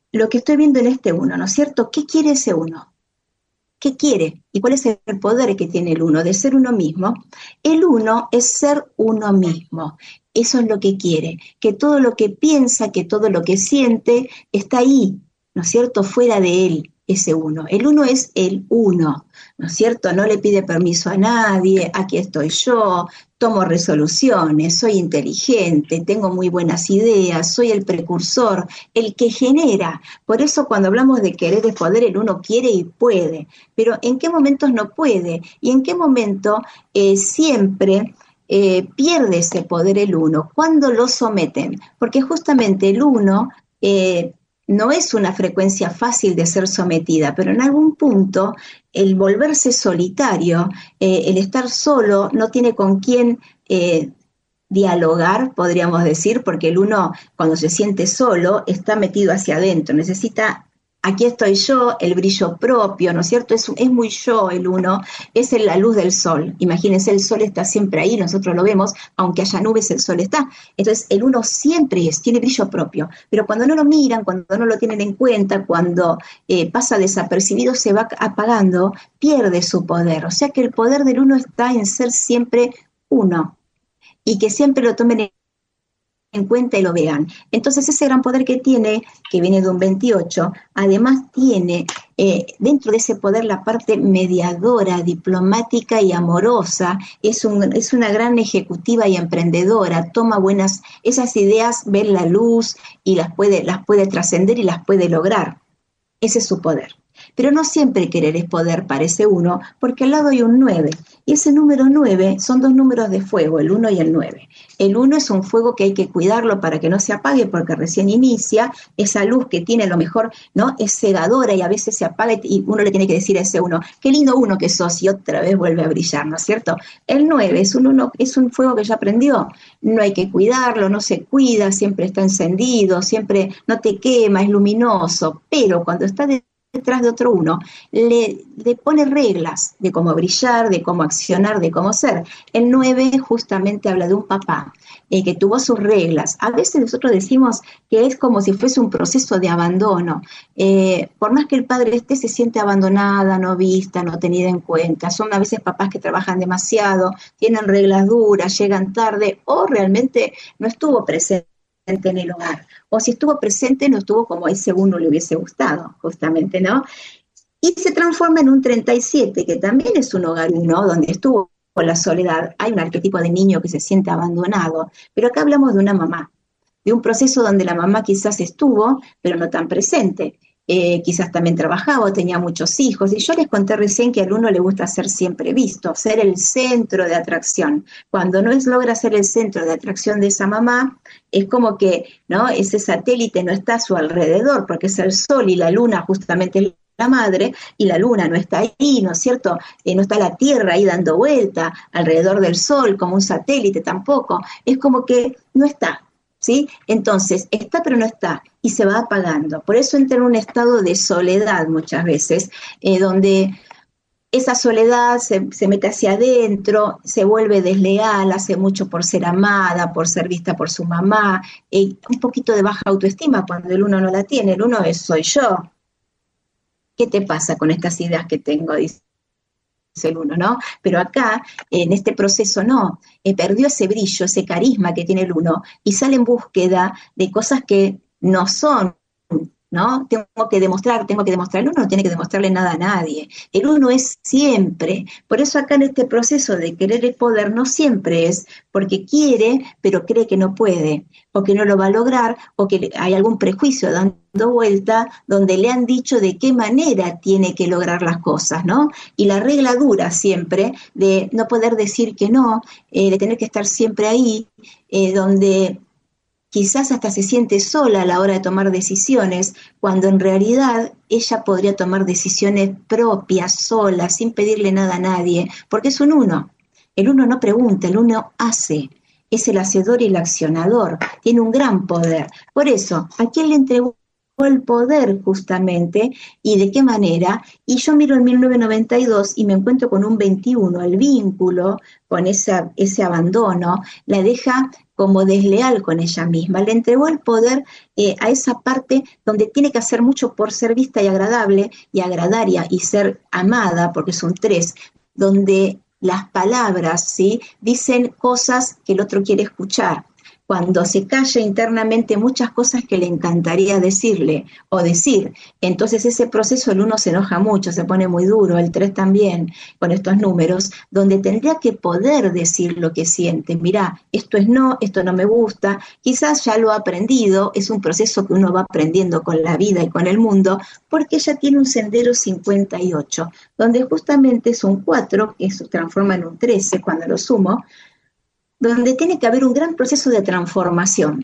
lo que estoy viendo en este uno, ¿no es cierto? ¿Qué quiere ese uno? ¿Qué quiere? ¿Y cuál es el poder que tiene el uno? De ser uno mismo. El uno es ser uno mismo. Eso es lo que quiere, que todo lo que piensa, que todo lo que siente está ahí, ¿no es cierto? Fuera de él, ese uno. El uno es el uno, ¿no es cierto? No le pide permiso a nadie, aquí estoy yo, tomo resoluciones, soy inteligente, tengo muy buenas ideas, soy el precursor, el que genera. Por eso cuando hablamos de querer es poder, el uno quiere y puede. Pero ¿en qué momentos no puede? ¿Y en qué momento eh, siempre... Eh, pierde ese poder el uno? ¿Cuándo lo someten? Porque justamente el uno eh, no es una frecuencia fácil de ser sometida, pero en algún punto el volverse solitario, eh, el estar solo, no tiene con quién eh, dialogar, podríamos decir, porque el uno cuando se siente solo está metido hacia adentro, necesita... Aquí estoy yo, el brillo propio, ¿no es cierto? Es, es muy yo el uno, es la luz del sol. Imagínense, el sol está siempre ahí, nosotros lo vemos, aunque haya nubes, el sol está. Entonces, el uno siempre es, tiene brillo propio, pero cuando no lo miran, cuando no lo tienen en cuenta, cuando eh, pasa desapercibido, se va apagando, pierde su poder. O sea que el poder del uno está en ser siempre uno, y que siempre lo tomen en en cuenta y lo vean. Entonces ese gran poder que tiene, que viene de un veintiocho, además tiene eh, dentro de ese poder la parte mediadora, diplomática y amorosa, es, un, es una gran ejecutiva y emprendedora, toma buenas, esas ideas, ve la luz y las puede, las puede trascender y las puede lograr. Ese es su poder. Pero no siempre querer es poder, parece uno, porque al lado hay un nueve. Y ese número nueve son dos números de fuego, el uno y el nueve. El uno es un fuego que hay que cuidarlo para que no se apague, porque recién inicia, esa luz que tiene a lo mejor, ¿no? Es cegadora y a veces se apaga y uno le tiene que decir a ese uno, qué lindo uno que sos, y otra vez vuelve a brillar, ¿no es cierto? El nueve es un, uno, es un fuego que ya prendió, no hay que cuidarlo, no se cuida, siempre está encendido, siempre no te quema, es luminoso, pero cuando está de detrás de otro uno, le, le pone reglas de cómo brillar, de cómo accionar, de cómo ser. El nueve justamente habla de un papá eh, que tuvo sus reglas. A veces nosotros decimos que es como si fuese un proceso de abandono. Eh, por más que el padre esté, se siente abandonada, no vista, no tenida en cuenta. Son a veces papás que trabajan demasiado, tienen reglas duras, llegan tarde o realmente no estuvo presente en el hogar, o si estuvo presente no estuvo como a ese uno le hubiese gustado, justamente, ¿no? Y se transforma en un treinta y siete, que también es un hogar uno, donde estuvo con la soledad. Hay un arquetipo de niño que se siente abandonado, pero acá hablamos de una mamá, de un proceso donde la mamá quizás estuvo, pero no tan presente. Eh, quizás también trabajaba, tenía muchos hijos, y yo les conté recién que al uno le gusta ser siempre visto, ser el centro de atracción. Cuando no es logra ser el centro de atracción de esa mamá, es como que, ¿no? Ese satélite no está a su alrededor, porque es el sol y la luna justamente la madre, y la luna no está ahí, ¿no es cierto? Eh, no está la Tierra ahí dando vuelta alrededor del sol como un satélite tampoco, es como que no está. ¿Sí? Entonces, está pero no está, y se va apagando. Por eso entra en un estado de soledad muchas veces, eh, donde esa soledad se, se mete hacia adentro, se vuelve desleal, hace mucho por ser amada, por ser vista por su mamá, eh, un poquito de baja autoestima cuando el uno no la tiene. El uno es soy yo. ¿Qué te pasa con estas ideas que tengo? Dice el uno, ¿no? Pero acá, en este proceso no, eh, perdió ese brillo, ese carisma que tiene el uno, y sale en búsqueda de cosas que no son, ¿no? Tengo que demostrar, tengo que demostrar, el uno no tiene que demostrarle nada a nadie, el uno es siempre, por eso acá en este proceso de querer el poder no siempre es porque quiere, pero cree que no puede, o que no lo va a lograr, o que hay algún prejuicio dando vuelta donde le han dicho de qué manera tiene que lograr las cosas, ¿no? Y la regla dura siempre de no poder decir que no, eh, de tener que estar siempre ahí, eh, donde quizás hasta se siente sola a la hora de tomar decisiones, cuando en realidad ella podría tomar decisiones propias, sola, sin pedirle nada a nadie, porque es un uno. El uno no pregunta, el uno hace. Es el hacedor y el accionador. Tiene un gran poder. Por eso, ¿a quién le entregó el poder justamente y de qué manera? Y yo miro en mil novecientos noventa y dos y me encuentro con un veintiuno, el vínculo con esa, ese abandono, la deja como desleal con ella misma. Le entregó el poder eh, a esa parte donde tiene que hacer mucho por ser vista y agradable, y agradar y, y ser amada, porque son tres, donde las palabras, ¿sí?, dicen cosas que el otro quiere escuchar. Cuando se calla internamente muchas cosas que le encantaría decirle o decir, entonces ese proceso el uno se enoja mucho, se pone muy duro, el tres también, con estos números, donde tendría que poder decir lo que siente. Mirá, esto es no, esto no me gusta, quizás ya lo ha aprendido, es un proceso que uno va aprendiendo con la vida y con el mundo, porque ella tiene un sendero cincuenta y ocho, donde justamente es un cuatro, que se transforma en un trece cuando lo sumo, donde tiene que haber un gran proceso de transformación,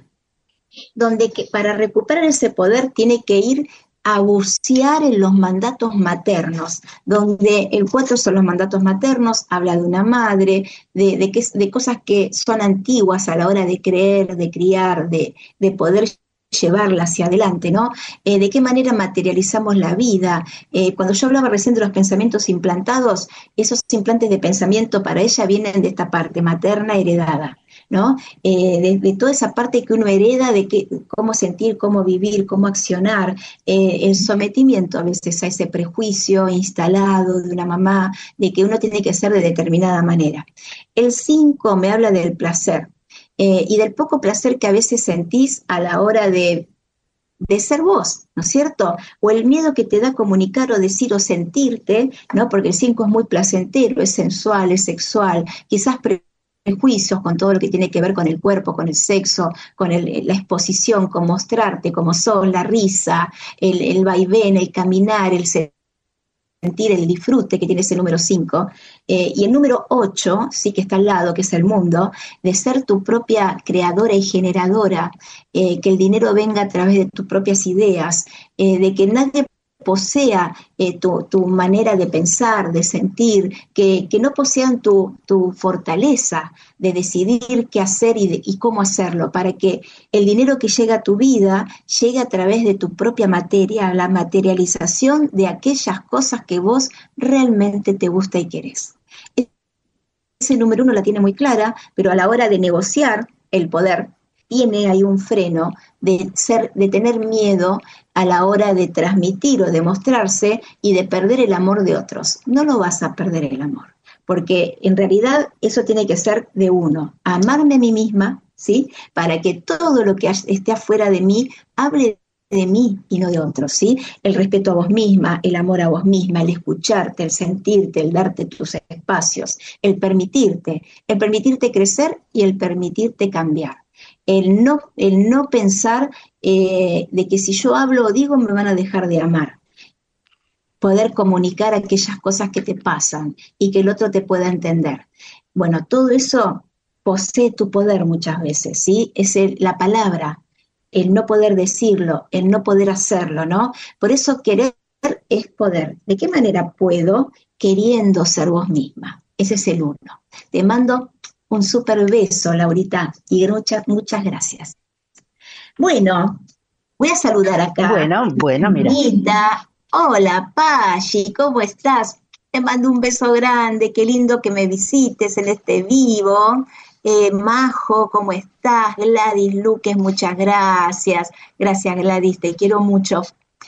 donde que para recuperar ese poder tiene que ir a bucear en los mandatos maternos, donde el cuatro son los mandatos maternos, habla de una madre, de, de, que, de cosas que son antiguas a la hora de creer, de criar, de, de poder llevarla hacia adelante, ¿no? Eh, ¿De qué manera materializamos la vida? Eh, cuando yo hablaba recién de los pensamientos implantados, esos implantes de pensamiento para ella vienen de esta parte materna heredada, ¿no? Eh, de, de toda esa parte que uno hereda de que, cómo sentir, cómo vivir, cómo accionar, eh, el sometimiento a veces a ese prejuicio instalado de una mamá, de que uno tiene que ser de determinada manera. El cinco me habla del placer. Eh, y del poco placer que a veces sentís a la hora de, de ser vos, ¿no es cierto? O el miedo que te da comunicar o decir o sentirte, ¿no? Porque el cinco es muy placentero, es sensual, es sexual, quizás prejuicios con todo lo que tiene que ver con el cuerpo, con el sexo, con el, la exposición, con mostrarte como sos, la risa, el, el vaivén, el caminar, el ser, sentir el disfrute que tiene ese número cinco, eh, y el número ocho, sí, que está al lado, que es el mundo, de ser tu propia creadora y generadora, eh, que el dinero venga a través de tus propias ideas, eh, de que nadie posea eh, tu, tu manera de pensar, de sentir, que, que no posean tu, tu fortaleza de decidir qué hacer y, de, y cómo hacerlo, para que el dinero que llega a tu vida llegue a través de tu propia materia, la materialización de aquellas cosas que vos realmente te gusta y querés. Ese número uno la tiene muy clara, pero a la hora de negociar el poder, tiene ahí un freno de, ser, de tener miedo a la hora de transmitir o de mostrarse y de perder el amor de otros. No lo vas a perder el amor, porque en realidad eso tiene que ser de uno. Amarme a mí misma, ¿sí? Para que todo lo que esté afuera de mí hable de mí y no de otros, ¿sí? El respeto a vos misma, el amor a vos misma, el escucharte, el sentirte, el darte tus espacios, el permitirte, el permitirte crecer y el permitirte cambiar. El no, el no pensar eh, de que si yo hablo o digo me van a dejar de amar. Poder comunicar aquellas cosas que te pasan y que el otro te pueda entender. Bueno, todo eso posee tu poder muchas veces, ¿sí? Es el, la palabra, el no poder decirlo, el no poder hacerlo, ¿no? Por eso querer es poder. ¿De qué manera puedo? Queriendo ser vos misma. Ese es el uno. Te mando un súper beso, Laurita, y muchas, muchas gracias. Bueno, voy a saludar acá. Bueno, bueno, mira. Anita, hola, Pachi, ¿cómo estás? Te mando un beso grande, qué lindo que me visites en este vivo. Eh, Majo, ¿cómo estás? Gladys Luques, muchas gracias. Gracias, Gladys, te quiero mucho.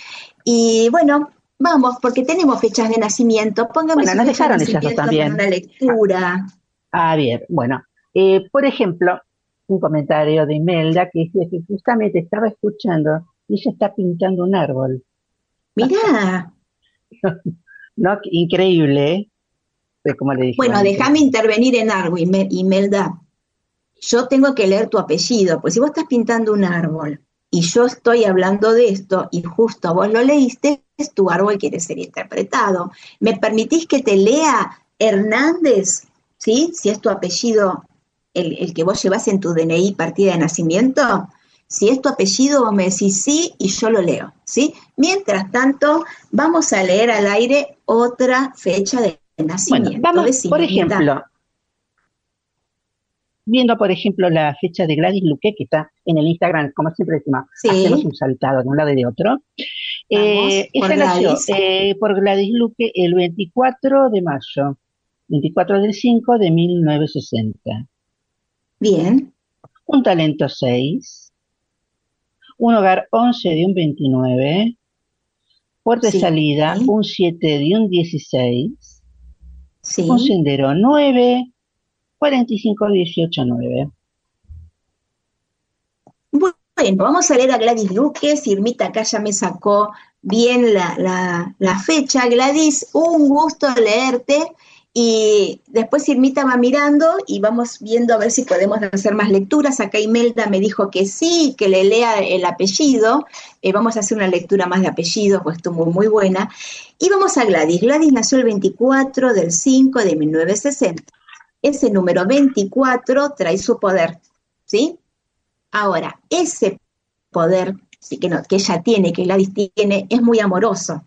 Y bueno, vamos, porque tenemos fechas de nacimiento. Póngame bueno, su nos fecha de dejaron ellas dos nacimiento también. para una lectura. Ah, bien, bueno. Eh, por ejemplo, un comentario de Imelda que dice que justamente estaba escuchando y ella está pintando un árbol. Mirá. ¿No? Increíble, ¿eh? Pues como le dije. Bueno, déjame intervenir en algo, Imelda. Yo tengo que leer tu apellido, pues si vos estás pintando un árbol y yo estoy hablando de esto y justo vos lo leíste, tu árbol quiere ser interpretado. ¿Me permitís que te lea Hernández? ¿Sí? Si es tu apellido, el, el que vos llevas en tu D N I partida de nacimiento. Si es tu apellido, vos me decís sí y yo lo leo, ¿sí? Mientras tanto, vamos a leer al aire otra fecha de nacimiento. Bueno, vamos, Decime, por ejemplo, Anita. viendo, por ejemplo, la fecha de Gladys Luque, que está en el Instagram, como siempre decimos, Sí. hacemos un saltado de un lado y de otro. Eh, ella nació eh, por Gladys Luque el veinticuatro de mayo, veinticuatro del cinco de mil novecientos sesenta. Bien. un talento seis, un hogar once de un veintinueve, fuerte Sí, salida un siete de un dieciséis, un sí. sendero nueve, cuarenta y cinco dieciocho nueve. Bueno, vamos a leer a Gladys Luques. Irmita acá ya me sacó bien la, la, la fecha. Gladys, un gusto leerte. Y después Irmita va mirando y vamos viendo a ver si podemos hacer más lecturas. Acá Imelda me dijo que sí, que le lea el apellido. Eh, vamos a hacer una lectura más de apellido, pues estuvo muy buena. Y vamos a Gladys. Gladys nació el veinticuatro del cinco de mil novecientos sesenta. Ese número veinticuatro trae su poder, ¿sí? Ahora, ese poder sí, que, no, que ella tiene, que Gladys tiene, es muy amoroso.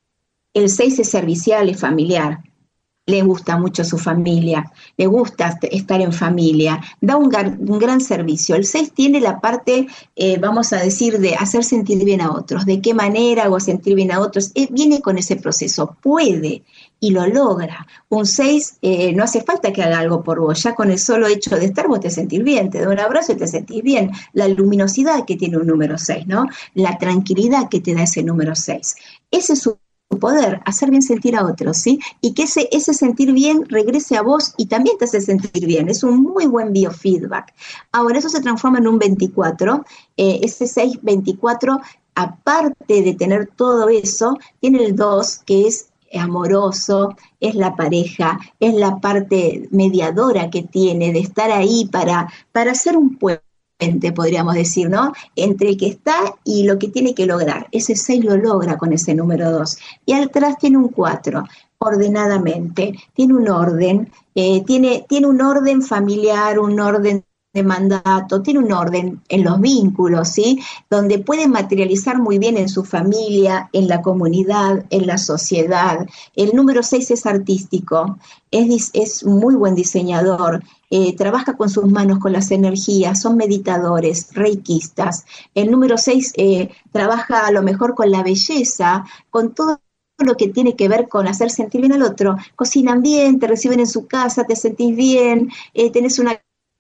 El seis es servicial, es familiar. Le gusta mucho su familia, le gusta estar en familia, da un, gar, un gran servicio. El seis tiene la parte, eh, vamos a decir, de hacer sentir bien a otros. ¿De qué manera hago sentir bien a otros? Eh, viene con ese proceso, puede y lo logra. Un seis eh, no hace falta que haga algo por vos, ya con el solo hecho de estar vos te sentís bien, te da un abrazo y te sentís bien. La luminosidad que tiene un número seis, ¿no? La tranquilidad que te da ese número seis. Ese es su poder, hacer bien sentir a otros, ¿sí? Y que ese, ese sentir bien regrese a vos y también te hace sentir bien. Es un muy buen biofeedback. Ahora, eso se transforma en un veinticuatro. Eh, ese seis veinticuatro, aparte de tener todo eso, tiene el dos, que es amoroso, es la pareja, es la parte mediadora que tiene de estar ahí para, para hacer un pueblo, podríamos decir, ¿no? Entre el que está y lo que tiene que lograr. Ese seis lo logra con ese número dos. Y atrás tiene un cuatro, ordenadamente, tiene un orden, eh, tiene, tiene un orden familiar, un orden de mandato, tiene un orden en los vínculos, ¿sí? Donde puede materializar muy bien en su familia, en la comunidad, en la sociedad. El número seis es artístico, es, es muy buen diseñador, eh, trabaja con sus manos, con las energías, son meditadores, reikistas. El número seis eh, trabaja a lo mejor con la belleza, con todo lo que tiene que ver con hacer sentir bien al otro. Cocinan bien, te reciben en su casa, te sentís bien, eh, tenés una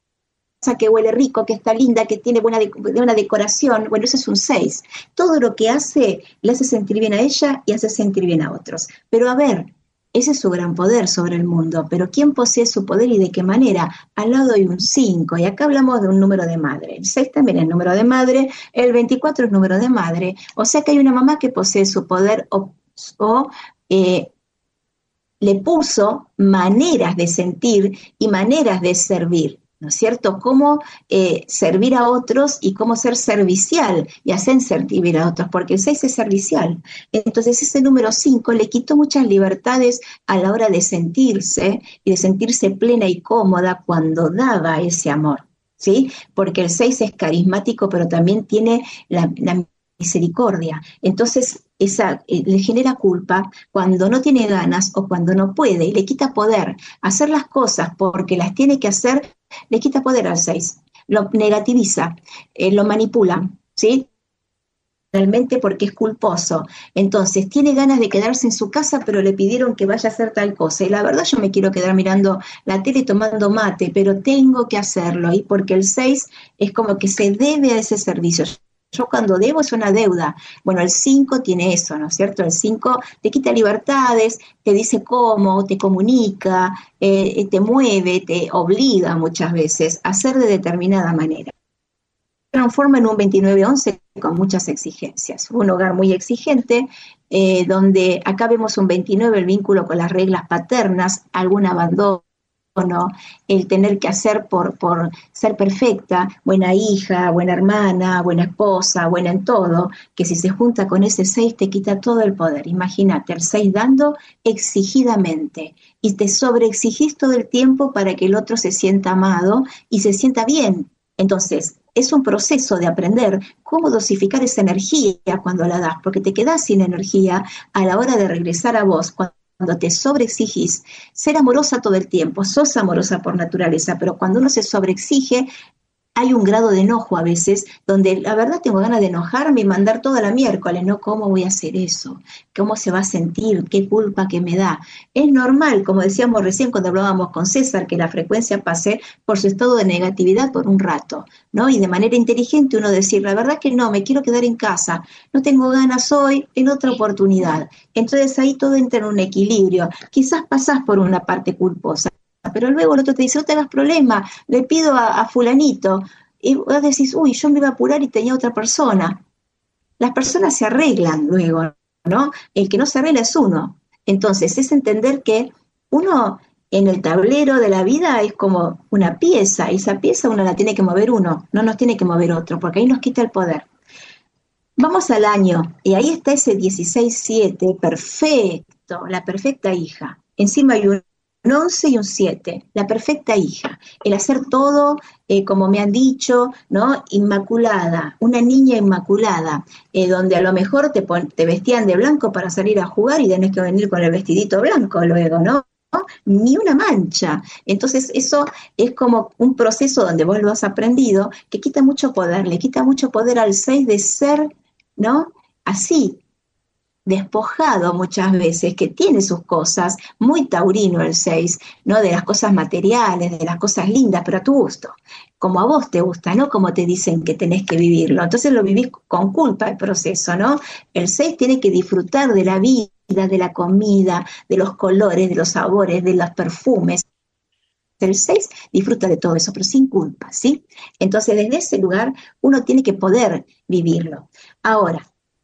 que huele rico, que está linda, que tiene buena, de, buena decoración. Bueno, eso es un seis. Todo lo que hace le hace sentir bien a ella y hace sentir bien a otros. Pero a ver, ese es su gran poder sobre el mundo, pero ¿quién posee su poder y de qué manera? Al lado hay un cinco, y acá hablamos de un número de madre. El seis también es número de madre, el veinticuatro es número de madre, o sea que hay una mamá que posee su poder o, o eh, le puso maneras de sentir y maneras de servir, ¿no es cierto? Cómo eh, servir a otros y cómo ser servicial y hacer servir a otros, porque el seis es servicial. Entonces ese número cinco le quitó muchas libertades a la hora de sentirse y de sentirse plena y cómoda cuando daba ese amor, ¿sí? Porque el seis es carismático, pero también tiene la, la misericordia. Entonces esa, eh, le genera culpa cuando no tiene ganas o cuando no puede, y le quita poder. Hacer las cosas porque las tiene que hacer le quita poder al seis, lo negativiza, eh, lo manipula, ¿sí? Realmente porque es culposo. Entonces, tiene ganas de quedarse en su casa, pero le pidieron que vaya a hacer tal cosa. Y la verdad yo me quiero quedar mirando la tele y tomando mate, pero tengo que hacerlo, y porque el seis es como que se debe a ese servicio. Yo cuando debo es una deuda. Bueno, el cinco tiene eso, ¿no es cierto? El cinco te quita libertades, te dice cómo, te comunica, eh, te mueve, te obliga muchas veces a hacer de determinada manera. Se transforma en un veintinueve once con muchas exigencias. Un hogar muy exigente, eh, donde acá vemos un veintinueve, el vínculo con las reglas paternas, algún abandono, el tener que hacer por, por ser perfecta, buena hija, buena hermana, buena esposa, buena en todo, que si se junta con ese seis te quita todo el poder. Imagínate, el seis dando exigidamente, y te sobreexigís todo el tiempo para que el otro se sienta amado y se sienta bien. Entonces, es un proceso de aprender cómo dosificar esa energía cuando la das, porque te quedás sin energía a la hora de regresar a vos, cuando Cuando te sobreexigís, ser amorosa todo el tiempo, sos amorosa por naturaleza, pero cuando uno se sobreexige, hay un grado de enojo a veces, donde la verdad tengo ganas de enojarme y mandar toda la miércoles, ¿no? ¿Cómo voy a hacer eso? ¿Cómo se va a sentir? ¿Qué culpa que me da? Es normal, como decíamos recién cuando hablábamos con César, que la frecuencia pase por su estado de negatividad por un rato, ¿no? Y de manera inteligente uno decir, la verdad que no, me quiero quedar en casa, no tengo ganas hoy, en otra oportunidad. Entonces ahí todo entra en un equilibrio. Quizás pasás por una parte culposa, pero luego el otro te dice, no te hagas problema, le pido a, a fulanito, y vos decís, uy, yo me iba a apurar y tenía otra persona. Las personas se arreglan luego, ¿no? El que no se arregla es uno. Entonces, es entender que uno en el tablero de la vida es como una pieza, y esa pieza uno la tiene que mover uno, no nos tiene que mover otro, porque ahí nos quita el poder. Vamos al año, y ahí está ese dieciséis siete, perfecto, la perfecta hija. Encima hay un un once y un siete, la perfecta hija, el hacer todo, eh, como me han dicho, ¿no? Inmaculada, una niña inmaculada, eh, donde a lo mejor te, pon, te vestían de blanco para salir a jugar y tenés que venir con el vestidito blanco luego, ¿no? ¿No? Ni una mancha. Entonces eso es como un proceso donde vos lo has aprendido, que quita mucho poder, le quita mucho poder al seis de ser, ¿no? Así, despojado muchas veces, que tiene sus cosas, muy taurino el seis, ¿no? De las cosas materiales, de las cosas lindas, pero a tu gusto, como a vos te gusta, no como te dicen que tenés que vivirlo. Entonces lo vivís con culpa el proceso, ¿no? El seis tiene que disfrutar de la vida, de la comida, de los colores, de los sabores, de los perfumes. El seis disfruta de todo eso, pero sin culpa, ¿sí? Entonces desde ese lugar uno tiene que poder vivirlo. Ahora,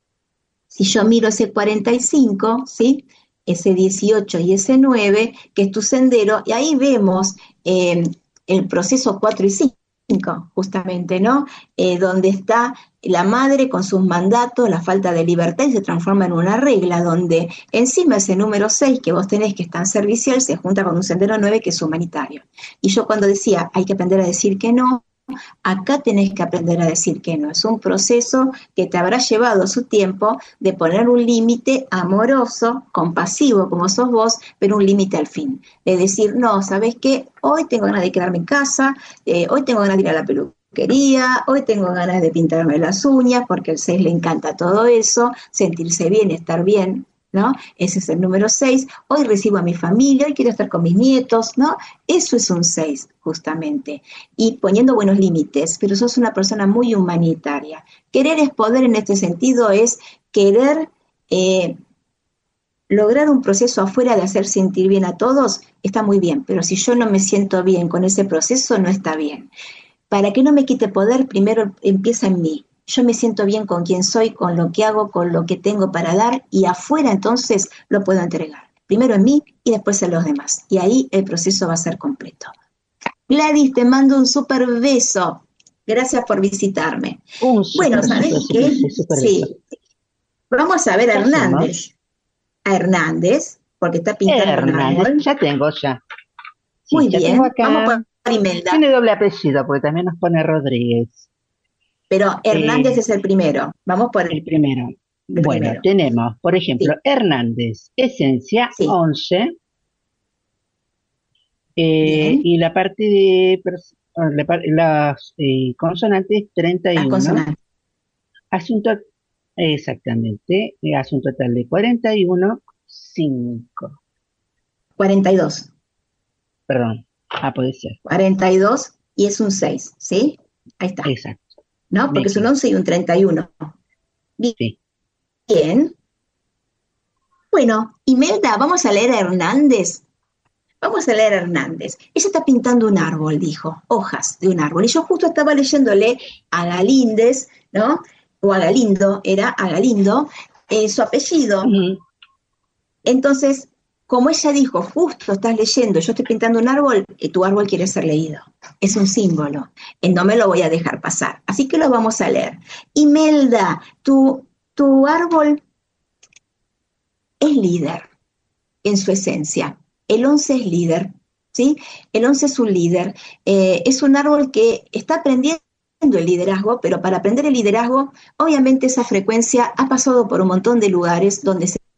si yo miro ese cuarenta y cinco, ¿sí? Ese dieciocho y ese nueve, que es tu sendero, y ahí vemos eh, el proceso cuatro y cinco, justamente, ¿no? Eh, donde está la madre con sus mandatos, la falta de libertad, y se transforma en una regla, donde encima ese número seis que vos tenés, que es tan servicial, se junta con un sendero nueve que es humanitario. Y yo cuando decía, hay que aprender a decir que no, acá tenés que aprender a decir que no. Es un proceso que te habrá llevado su tiempo de poner un límite amoroso, compasivo como sos vos, pero un límite al fin. De decir, no, ¿sabés qué? Hoy tengo ganas de quedarme en casa, eh, hoy tengo ganas de ir a la peluquería, hoy tengo ganas de pintarme las uñas, porque al seis le encanta todo eso, sentirse bien, estar bien, ¿no? Ese es el número seis. Hoy recibo a mi familia, hoy quiero estar con mis nietos, ¿no? Eso es un seis, justamente. Y poniendo buenos límites, pero sos una persona muy humanitaria. Querer es poder en este sentido, es querer eh, lograr un proceso afuera de hacer sentir bien a todos, está muy bien, pero si yo no me siento bien con ese proceso, no está bien. Para que no me quite poder, primero empieza en mí. Yo me siento bien con quien soy, con lo que hago, con lo que tengo para dar, y afuera entonces lo puedo entregar. Primero en mí y después en los demás. Y ahí el proceso va a ser completo. Gladys, te mando un súper beso. Gracias por visitarme. Un super, bueno, ¿sabés super, qué? super, super sí. beso. Vamos a ver a ¿Qué Hernández. hacemos? A Hernández, porque está pintando Hernández, un árbol. ya tengo, ya. Sí, Muy ya bien. tengo acá. Vamos por Imelda. Tiene doble apellido, porque también nos pone Rodríguez. Pero Hernández Eh, es el primero. Vamos por el el primero. Bueno, primero. tenemos, por ejemplo, Sí. Hernández, esencia Sí. once, eh, Bien. y la parte de pers- la par- las eh, consonantes treinta y Las uno. consonantes. Hace un to- exactamente, eh, hace un total de cuarenta y uno, cinco. cuarenta y dos. Perdón. Ah, puede ser. cuarenta y dos y es un seis, ¿sí? Ahí está. Exacto. ¿No? Me Porque es un equivoco. once y un treinta y uno. Sí. Bien. Bueno, Imelda, vamos a leer a Hernández. Vamos a leer a Hernández. Ella está pintando un árbol, dijo, hojas de un árbol. Y yo justo estaba leyéndole a Galíndez, ¿no? O a Galindo, era a Galindo, eh, su apellido. Ujú. Entonces, como ella dijo, justo estás leyendo, yo estoy pintando un árbol, y tu árbol quiere ser leído. Es un símbolo. Y no me lo voy a dejar pasar. Así que lo vamos a leer. Imelda, tu, tu árbol es líder en su esencia. El once es líder, ¿sí? El once es un líder. Eh, es un árbol que está aprendiendo el liderazgo, pero para aprender el liderazgo, obviamente esa frecuencia ha pasado por un montón de lugares donde se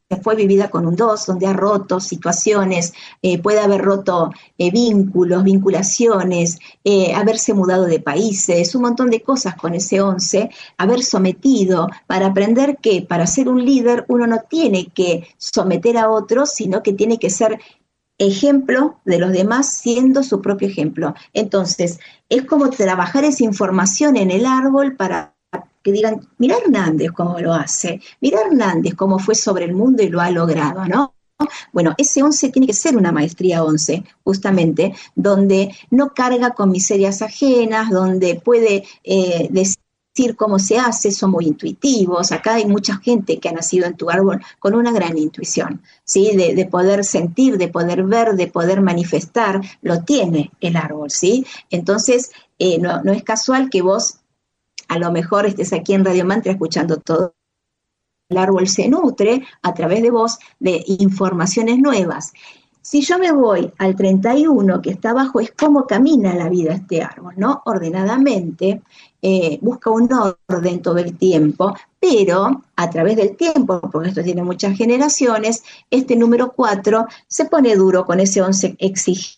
fue vivida con un dos, donde ha roto situaciones, eh, puede haber roto eh, vínculos, vinculaciones, eh, haberse mudado de países, un montón de cosas con ese once, haber sometido, para aprender que para ser un líder uno no tiene que someter a otros, sino que tiene que ser ejemplo de los demás siendo su propio ejemplo. Entonces, es como trabajar esa información en el árbol para que digan, mira Hernández cómo lo hace, mira Hernández cómo fue sobre el mundo y lo ha logrado, ¿no? Bueno, ese once tiene que ser una maestría once, justamente, donde no carga con miserias ajenas, donde puede eh, decir cómo se hace, son muy intuitivos. Acá hay mucha gente que ha nacido en tu árbol con una gran intuición, ¿sí? De, de poder sentir, de poder ver, de poder manifestar, lo tiene el árbol, ¿sí? Entonces, eh, no, no es casual que vos a lo mejor estés aquí en Radio Mantra escuchando todo. El árbol se nutre a través de vos de informaciones nuevas. Si yo me voy al treinta y uno que está abajo, es cómo camina la vida este árbol, ¿no? Ordenadamente, eh, busca un orden todo el tiempo, pero a través del tiempo, porque esto tiene muchas generaciones, este número cuatro se pone duro con ese once exigente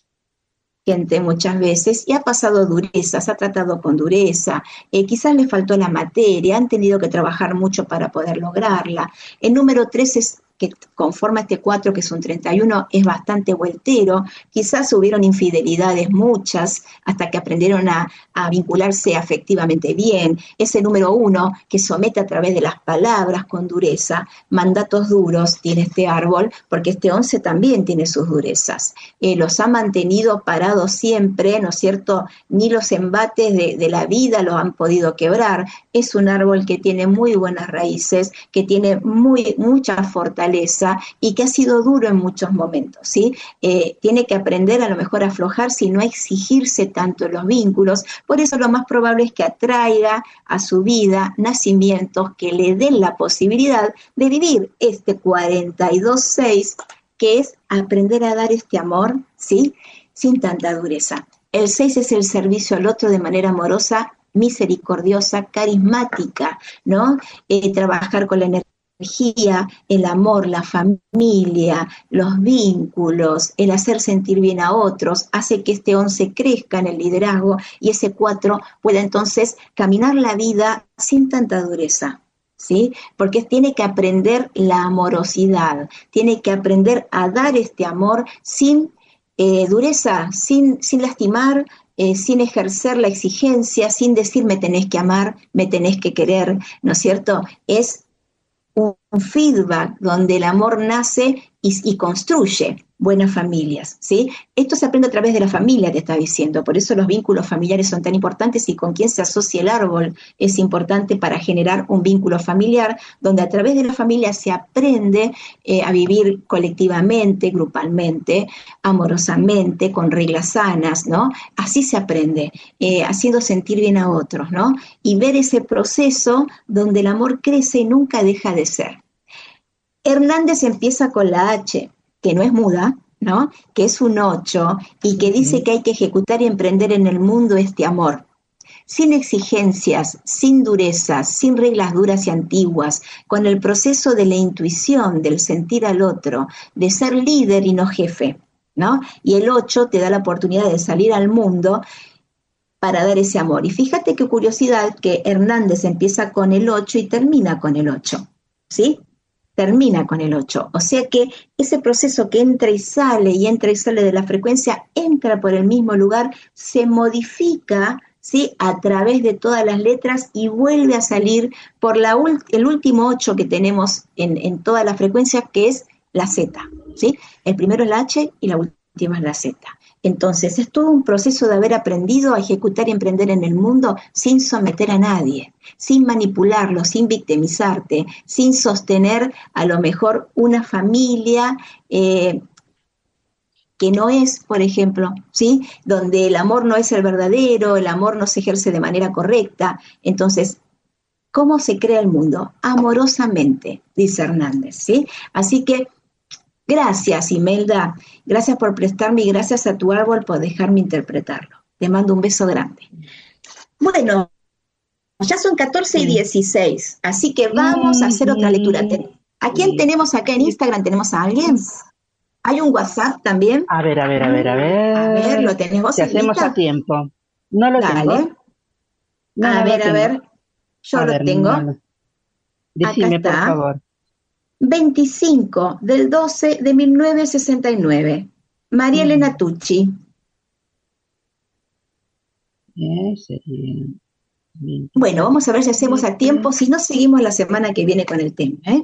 muchas veces y ha pasado durezas, ha tratado con dureza, eh, quizás le faltó la materia, han tenido que trabajar mucho para poder lograrla. El número tres es que conforma este cuatro, que es un treinta y uno, es bastante vueltero, quizás hubieron infidelidades muchas, hasta que aprendieron a, a vincularse afectivamente bien. Ese número uno, que somete a través de las palabras con dureza, mandatos duros tiene este árbol, porque este once también tiene sus durezas. Eh, los ha mantenido parados siempre, ¿no es cierto? Ni los embates de, de la vida los han podido quebrar. Es un árbol que tiene muy buenas raíces, que tiene muy, mucha fortaleza, y que ha sido duro en muchos momentos, ¿sí? Eh, tiene que aprender a lo mejor a aflojarse y no a exigirse tanto en los vínculos. Por eso lo más probable es que atraiga a su vida nacimientos que le den la posibilidad de vivir este cuarenta y dos seis, que es aprender a dar este amor, ¿sí? Sin tanta dureza. El seis es el servicio al otro de manera amorosa, misericordiosa, carismática, ¿no? Eh, trabajar con la energía, el amor, la familia, los vínculos, el hacer sentir bien a otros, hace que este once crezca en el liderazgo y ese cuatro pueda entonces caminar la vida sin tanta dureza, ¿sí? Porque tiene que aprender la amorosidad, tiene que aprender a dar este amor sin eh, dureza, sin, sin lastimar, Eh, sin ejercer la exigencia, sin decir me tenés que amar, me tenés que querer, ¿no es cierto? Es un feedback donde el amor nace y, y construye buenas familias, ¿sí? Esto se aprende a través de la familia, te está diciendo, por eso los vínculos familiares son tan importantes y con quién se asocia el árbol es importante para generar un vínculo familiar, donde a través de la familia se aprende eh, a vivir colectivamente, grupalmente, amorosamente, con reglas sanas, ¿no? Así se aprende, eh, haciendo sentir bien a otros, ¿no? Y ver ese proceso donde el amor crece y nunca deja de ser. Hernández empieza con la H, que no es muda, ¿no? Que es un ocho y que dice que hay que ejecutar y emprender en el mundo este amor, sin exigencias, sin durezas, sin reglas duras y antiguas, con el proceso de la intuición, del sentir al otro, de ser líder y no jefe, ¿no? Y el ocho te da la oportunidad de salir al mundo para dar ese amor. Y fíjate qué curiosidad que Hernández empieza con el ocho y termina con el ocho, ¿sí? Termina con el ocho, o sea que ese proceso que entra y sale y entra y sale de la frecuencia, entra por el mismo lugar, se modifica, ¿sí? A través de todas las letras y vuelve a salir por la ult- el último ocho que tenemos en, en todas las frecuencias, que es la Z, ¿sí? El primero es la H y la última es la Z. Entonces, es todo un proceso de haber aprendido a ejecutar y emprender en el mundo sin someter a nadie, sin manipularlo, sin victimizarte, sin sostener a lo mejor una familia eh, que no es, por ejemplo, ¿sí? Donde el amor no es el verdadero, el amor no se ejerce de manera correcta. Entonces, ¿cómo se crea el mundo? Amorosamente, dice Hernández, ¿sí? Así que, gracias, Imelda. Gracias por prestarme y gracias a tu árbol por dejarme interpretarlo. Te mando un beso grande. Bueno, ya son catorce y dieciséis, así que vamos a hacer otra lectura. ¿A quién Sí. tenemos acá en Instagram? ¿Tenemos a alguien? ¿Hay un WhatsApp también? A ver, a ver, a ver, a ver. A ver, ¿lo tenés vos, Te hacemos a Silvita? tiempo. No lo tengo. Dale. No, A no ver, lo a tengo. ver. Yo A lo ver, tengo. no lo- Acá Decime, por está. favor. veinticinco del doce de mil novecientos sesenta y nueve. María Elena Mm, Tucci. eh, sería Bueno, vamos a ver si hacemos a tiempo. Si no, seguimos la semana que viene con el tema, ¿eh?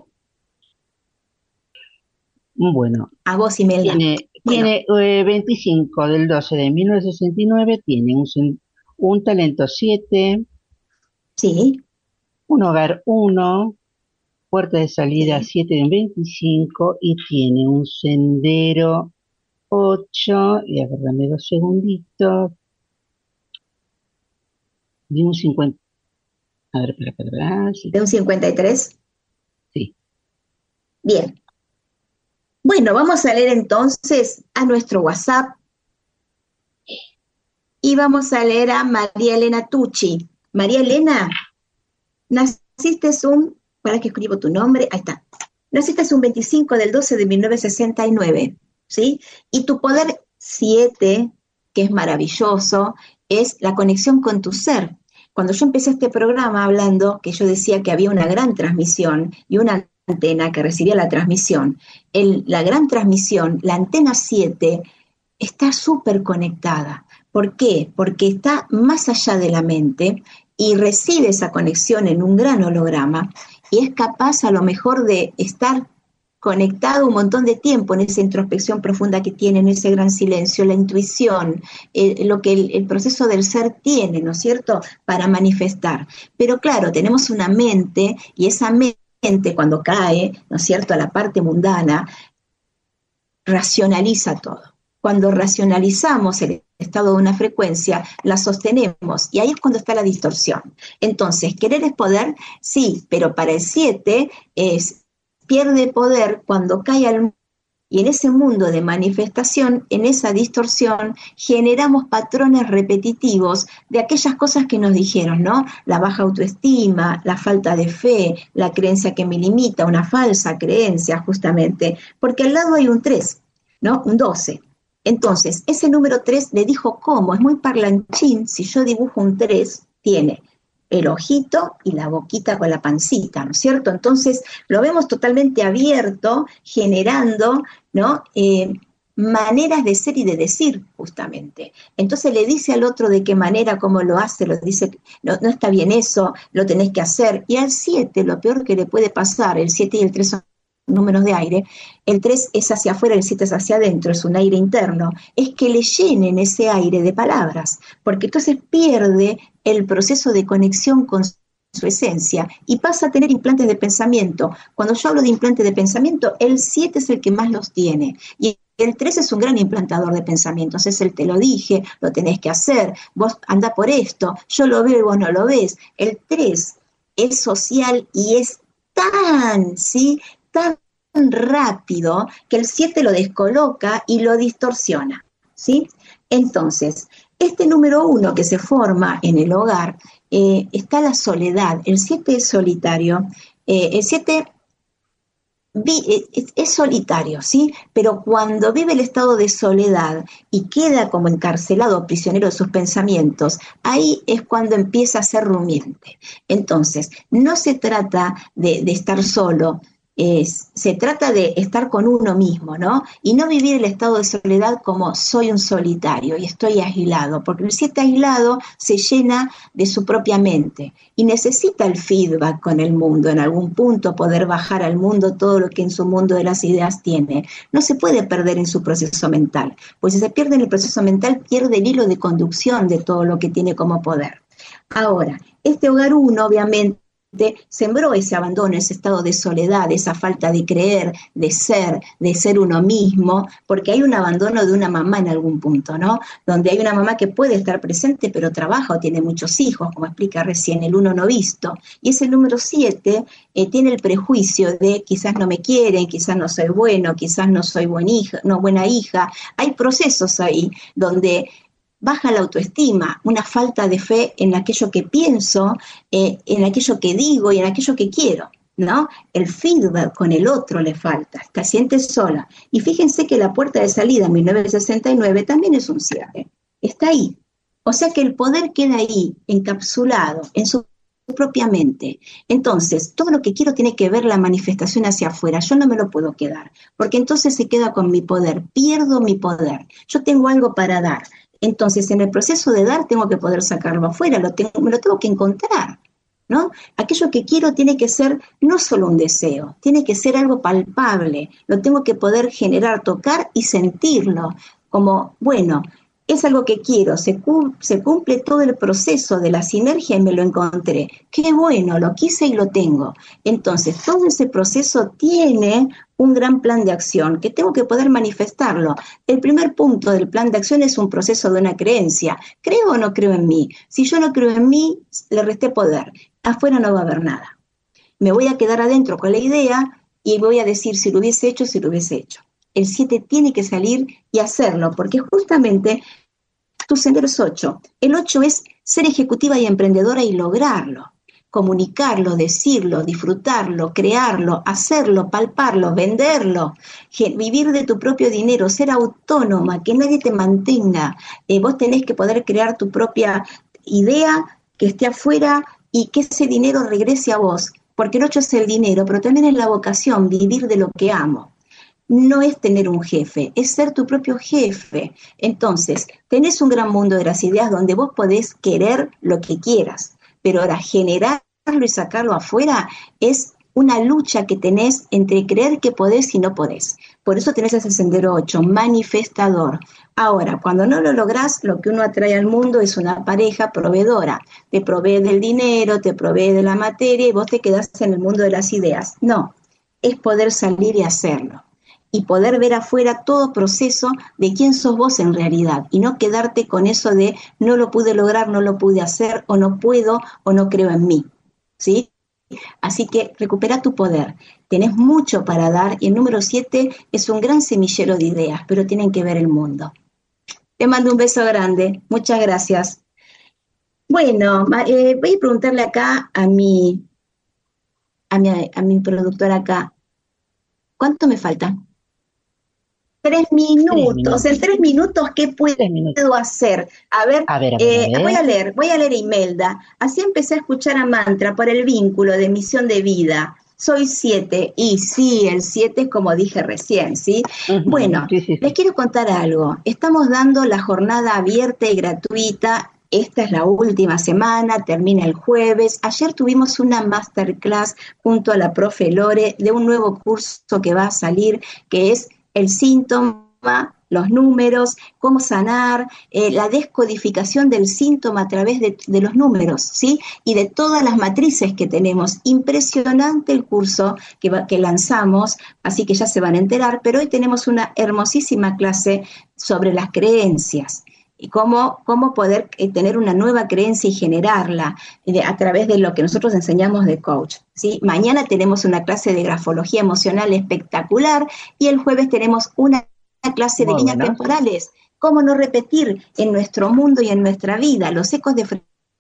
Bueno, A vos, Imelda. tiene, Bueno, tiene eh, veinticinco del doce de mil novecientos sesenta y nueve, tiene un, sen- un talento siete, sí, un hogar uno, puerta de salida sí. siete de un veinticinco y tiene un sendero ocho, y agarrame dos segunditos, de un cincuenta. A ver, espera, espera, espera, sí, De un cincuenta y tres. sí. Bien. Bueno, vamos a leer entonces a nuestro WhatsApp y vamos a leer a María Elena Tucci. María Elena, naciste un, para que escribo tu nombre, ahí está. Naciste un veinticinco del doce de mil novecientos sesenta y nueve, ¿sí? Y tu poder siete, que es maravilloso, es la conexión con tu ser. Cuando yo empecé este programa hablando, que yo decía que había una gran transmisión y una antena que recibía la transmisión, el, la gran transmisión, la antena siete, está súper conectada. ¿Por qué? Porque está más allá de la mente y recibe esa conexión en un gran holograma y es capaz a lo mejor de estar conectado un montón de tiempo en esa introspección profunda que tiene, en ese gran silencio, la intuición, eh, lo que el, el proceso del ser tiene, ¿no es cierto?, para manifestar. Pero claro, tenemos una mente y esa mente cuando cae, ¿no es cierto?, a la parte mundana, racionaliza todo. Cuando racionalizamos el estado de una frecuencia, la sostenemos y ahí es cuando está la distorsión. Entonces, querer es poder, sí, pero para el siete es, pierde poder cuando cae al mundo. Y en ese mundo de manifestación, en esa distorsión, generamos patrones repetitivos de aquellas cosas que nos dijeron, ¿no? La baja autoestima, la falta de fe, la creencia que me limita, una falsa creencia justamente, porque al lado hay un tres, ¿no? Un doce. Entonces, ese número tres le dijo cómo, es muy parlanchín, si yo dibujo un tres, tiene el ojito y la boquita con la pancita, ¿no es cierto? Entonces, lo vemos totalmente abierto, generando, ¿no?, eh, maneras de ser y de decir, justamente. Entonces le dice al otro de qué manera, cómo lo hace, lo dice, no, no está bien eso, lo tenés que hacer. Y al siete, lo peor que le puede pasar, el siete y el tres son números de aire, el tres es hacia afuera, el siete es hacia adentro, es un aire interno, es que le llenen ese aire de palabras, porque entonces pierde el proceso de conexión con su esencia y pasa a tener implantes de pensamiento. Cuando yo hablo de implantes de pensamiento, el siete es el que más los tiene y el tres es un gran implantador de pensamientos, es el te lo dije, lo tenés que hacer, vos andá por esto, yo lo veo y vos no lo ves. El tres es social y es tan, ¿sí?, tan rápido que el siete lo descoloca y lo distorsiona, ¿sí? Entonces, este número uno que se forma en el hogar, eh, está la soledad. El siete es solitario, eh, el siete vi, es, es solitario, ¿sí? Pero cuando vive el estado de soledad y queda como encarcelado, prisionero de sus pensamientos, ahí es cuando empieza a ser rumiante. Entonces, no se trata de, de estar solo, Es, se trata de estar con uno mismo, ¿no? Y no vivir el estado de soledad como soy un solitario y estoy aislado, porque el siete aislado se llena de su propia mente y necesita el feedback con el mundo, en algún punto poder bajar al mundo todo lo que en su mundo de las ideas tiene. No se puede perder en su proceso mental, pues si se pierde en el proceso mental, pierde el hilo de conducción de todo lo que tiene como poder. Ahora, este hogar uno, obviamente, sembró ese abandono, ese estado de soledad, esa falta de creer, de ser, de ser uno mismo, porque hay un abandono de una mamá en algún punto, ¿no? Donde hay una mamá que puede estar presente, pero trabaja o tiene muchos hijos, como explica recién el uno no visto. Y ese número siete eh, tiene el prejuicio de quizás no me quieren, quizás no soy bueno, quizás no soy buen hija, no buena hija. Hay procesos ahí donde baja la autoestima, una falta de fe en aquello que pienso, eh, en aquello que digo y en aquello que quiero. ¿no? El feedback con el otro le falta, te sientes sola. Y fíjense que la puerta de salida en mil novecientos sesenta y nueve también es un cierre, está ahí. O sea que el poder queda ahí, encapsulado en su propia mente. Entonces, todo lo que quiero tiene que ver la manifestación hacia afuera, yo no me lo puedo quedar, porque entonces se queda con mi poder, pierdo mi poder, yo tengo algo para dar. Entonces, en el proceso de dar tengo que poder sacarlo afuera, lo tengo, me lo tengo que encontrar, ¿no? Aquello que quiero tiene que ser no solo un deseo, tiene que ser algo palpable, lo tengo que poder generar, tocar y sentirlo, como, bueno, es algo que quiero, se, cum- se cumple todo el proceso de la sinergia y me lo encontré. Qué bueno, lo quise y lo tengo. Entonces, todo ese proceso tiene un gran plan de acción que tengo que poder manifestarlo. El primer punto del plan de acción es un proceso de una creencia. ¿Creo o no creo en mí? Si yo no creo en mí, le resté poder. Afuera no va a haber nada. Me voy a quedar adentro con la idea y voy a decir si lo hubiese hecho, si lo hubiese hecho. El siete tiene que salir y hacerlo, porque justamente tu sendero es ocho. El ocho es ser ejecutiva y emprendedora y lograrlo. Comunicarlo, decirlo, disfrutarlo, crearlo, hacerlo, palparlo, venderlo, vivir de tu propio dinero, ser autónoma, que nadie te mantenga. Eh, vos tenés que poder crear tu propia idea que esté afuera y que ese dinero regrese a vos. Porque el ocho es el dinero, pero también es la vocación, vivir de lo que amo. No es tener un jefe, es ser tu propio jefe. Entonces, tenés un gran mundo de las ideas donde vos podés querer lo que quieras, pero ahora generarlo y sacarlo afuera es una lucha que tenés entre creer que podés y no podés. Por eso tenés ese sendero ocho, manifestador. Ahora, cuando no lo lográs, lo que uno atrae al mundo es una pareja proveedora. Te provee del dinero, te provee de la materia y vos te quedás en el mundo de las ideas. No, es poder salir y hacerlo. Y poder ver afuera todo proceso de quién sos vos en realidad y no quedarte con eso de no lo pude lograr, no lo pude hacer o no puedo o no creo en mí, ¿sí? Así que recupera tu poder, tenés mucho para dar y el número siete es un gran semillero de ideas, pero tienen que ver el mundo. Te mando un beso grande, muchas gracias. Bueno, eh, voy a preguntarle acá a mi, a mi, a mi productora acá, ¿cuánto me falta? Tres minutos. tres minutos, en tres minutos, ¿qué puedo minutos. hacer? A ver, a ver, a ver, eh, a ver, voy a leer, voy a leer Imelda. Así empecé a escuchar a Mantra por el vínculo de misión de vida. Soy siete, y sí, el siete es como dije recién, ¿sí? Uh-huh. Bueno, sí, sí, sí. Les quiero contar algo. Estamos dando la jornada abierta y gratuita. Esta es la última semana, termina el jueves. Ayer tuvimos una masterclass junto a la profe Lore de un nuevo curso que va a salir, que es el síntoma, los números, cómo sanar, eh, la descodificación del síntoma a través de, de los números, ¿sí? Y de todas las matrices que tenemos. Impresionante el curso que, va, que lanzamos, así que ya se van a enterar, pero hoy tenemos una hermosísima clase sobre las creencias. Y cómo, cómo poder tener una nueva creencia y generarla de, a través de lo que nosotros enseñamos de coach, ¿sí? Mañana tenemos una clase de grafología emocional espectacular y el jueves tenemos una clase de Muy líneas buena. temporales. Cómo no repetir en nuestro mundo y en nuestra vida los ecos de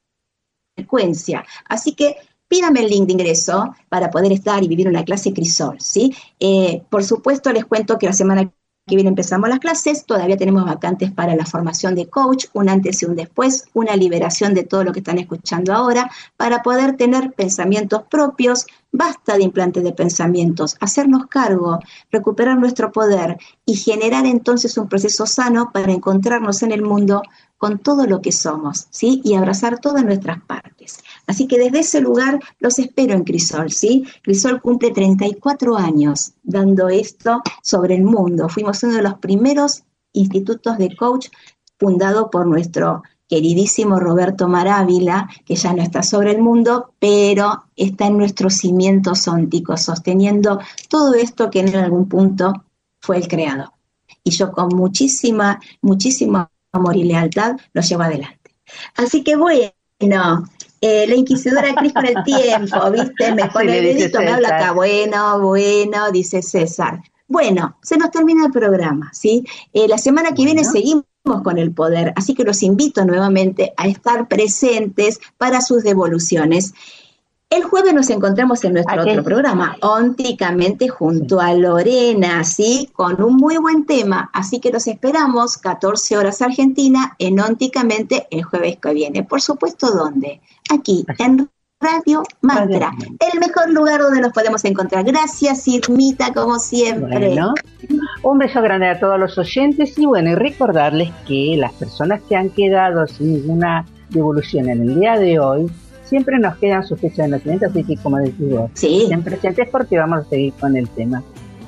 frecuencia. Así que pídame el link de ingreso para poder estar y vivir una clase Crisol, ¿sí? Eh, por supuesto, les cuento que la semana que viene empezamos las clases, todavía tenemos vacantes para la formación de coach, un antes y un después, una liberación de todo lo que están escuchando ahora, para poder tener pensamientos propios, basta de implantes de pensamientos, hacernos cargo, recuperar nuestro poder y generar entonces un proceso sano para encontrarnos en el mundo con todo lo que somos, ¿sí? Y abrazar todas nuestras partes. Así que desde ese lugar los espero en Crisol, ¿sí? Crisol cumple treinta y cuatro años dando esto sobre el mundo. Fuimos uno de los primeros institutos de coach fundado por nuestro queridísimo Roberto Marávila, que ya no está sobre el mundo, pero está en nuestros cimientos ónticos, sosteniendo todo esto que en algún punto fue el creador. Y yo con muchísima, muchísimo amor y lealtad lo llevo adelante. Así que bueno, eh, la inquisidora Cris con el tiempo, ¿viste? Me pone el dedito, me habla acá, bueno, bueno, dice César. Bueno, se nos termina el programa, ¿sí? Eh, la semana que viene seguimos con el poder, así que los invito nuevamente a estar presentes para sus devoluciones. El jueves nos encontramos en nuestro Aquí. otro programa, Ónticamente, junto a Lorena, ¿sí? Con un muy buen tema. Así que los esperamos, catorce horas Argentina, en Ónticamente el jueves que viene. Por supuesto, ¿dónde? Aquí, en Radio Mantra, el mejor lugar donde nos podemos encontrar. Gracias, Irmita, como siempre. Bueno, un beso grande a todos los oyentes y bueno, y recordarles que las personas que han quedado sin ninguna devolución en el día de hoy, siempre nos quedan sus fechas de nacimiento, así que como decís vos, sí, estén presentes porque vamos a seguir con el tema.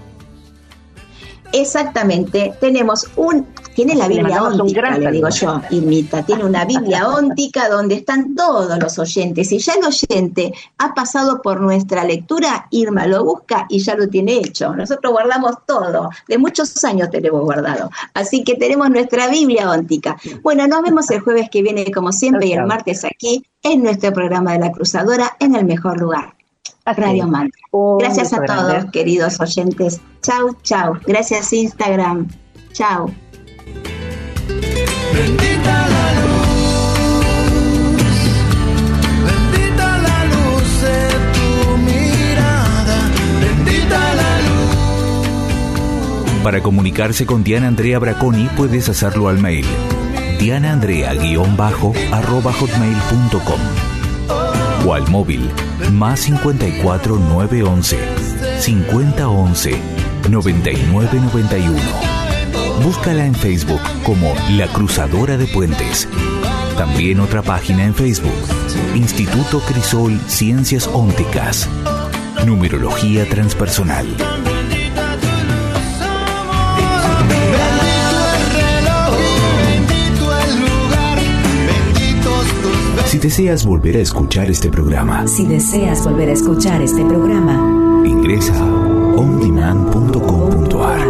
Exactamente, tenemos un, tiene la Biblia óntica, le digo yo, Irmita, tiene una Biblia óntica donde están todos los oyentes, y ya el oyente ha pasado por nuestra lectura, Irma lo busca y ya lo tiene hecho. Nosotros guardamos todo, de muchos años tenemos guardado, así que tenemos nuestra Biblia óntica. Bueno, nos vemos el jueves que viene como siempre y el martes aquí en nuestro programa de La Cruzadora, en el mejor lugar. Radio Mantra. Gracias a todos, grande. Queridos oyentes. Chau, chau. Gracias, Instagram. Chau. Bendita la luz, bendita la luz de tu mirada, bendita la luz. Para comunicarse con Diana Andrea Braconi puedes hacerlo al mail dianaandrea guión bajo arroba hotmail punto com o al móvil más cincuenta y cuatro nueve once cincuenta once noventa y nueve noventa y uno. Búscala en Facebook como La Cruzadora de Puentes. También otra página en Facebook, Instituto Crisol Ciencias Ónticas, Numerología Transpersonal. Si deseas volver a escuchar este programa, Si deseas volver a escuchar este programa, ingresa a ondemand punto com punto ar.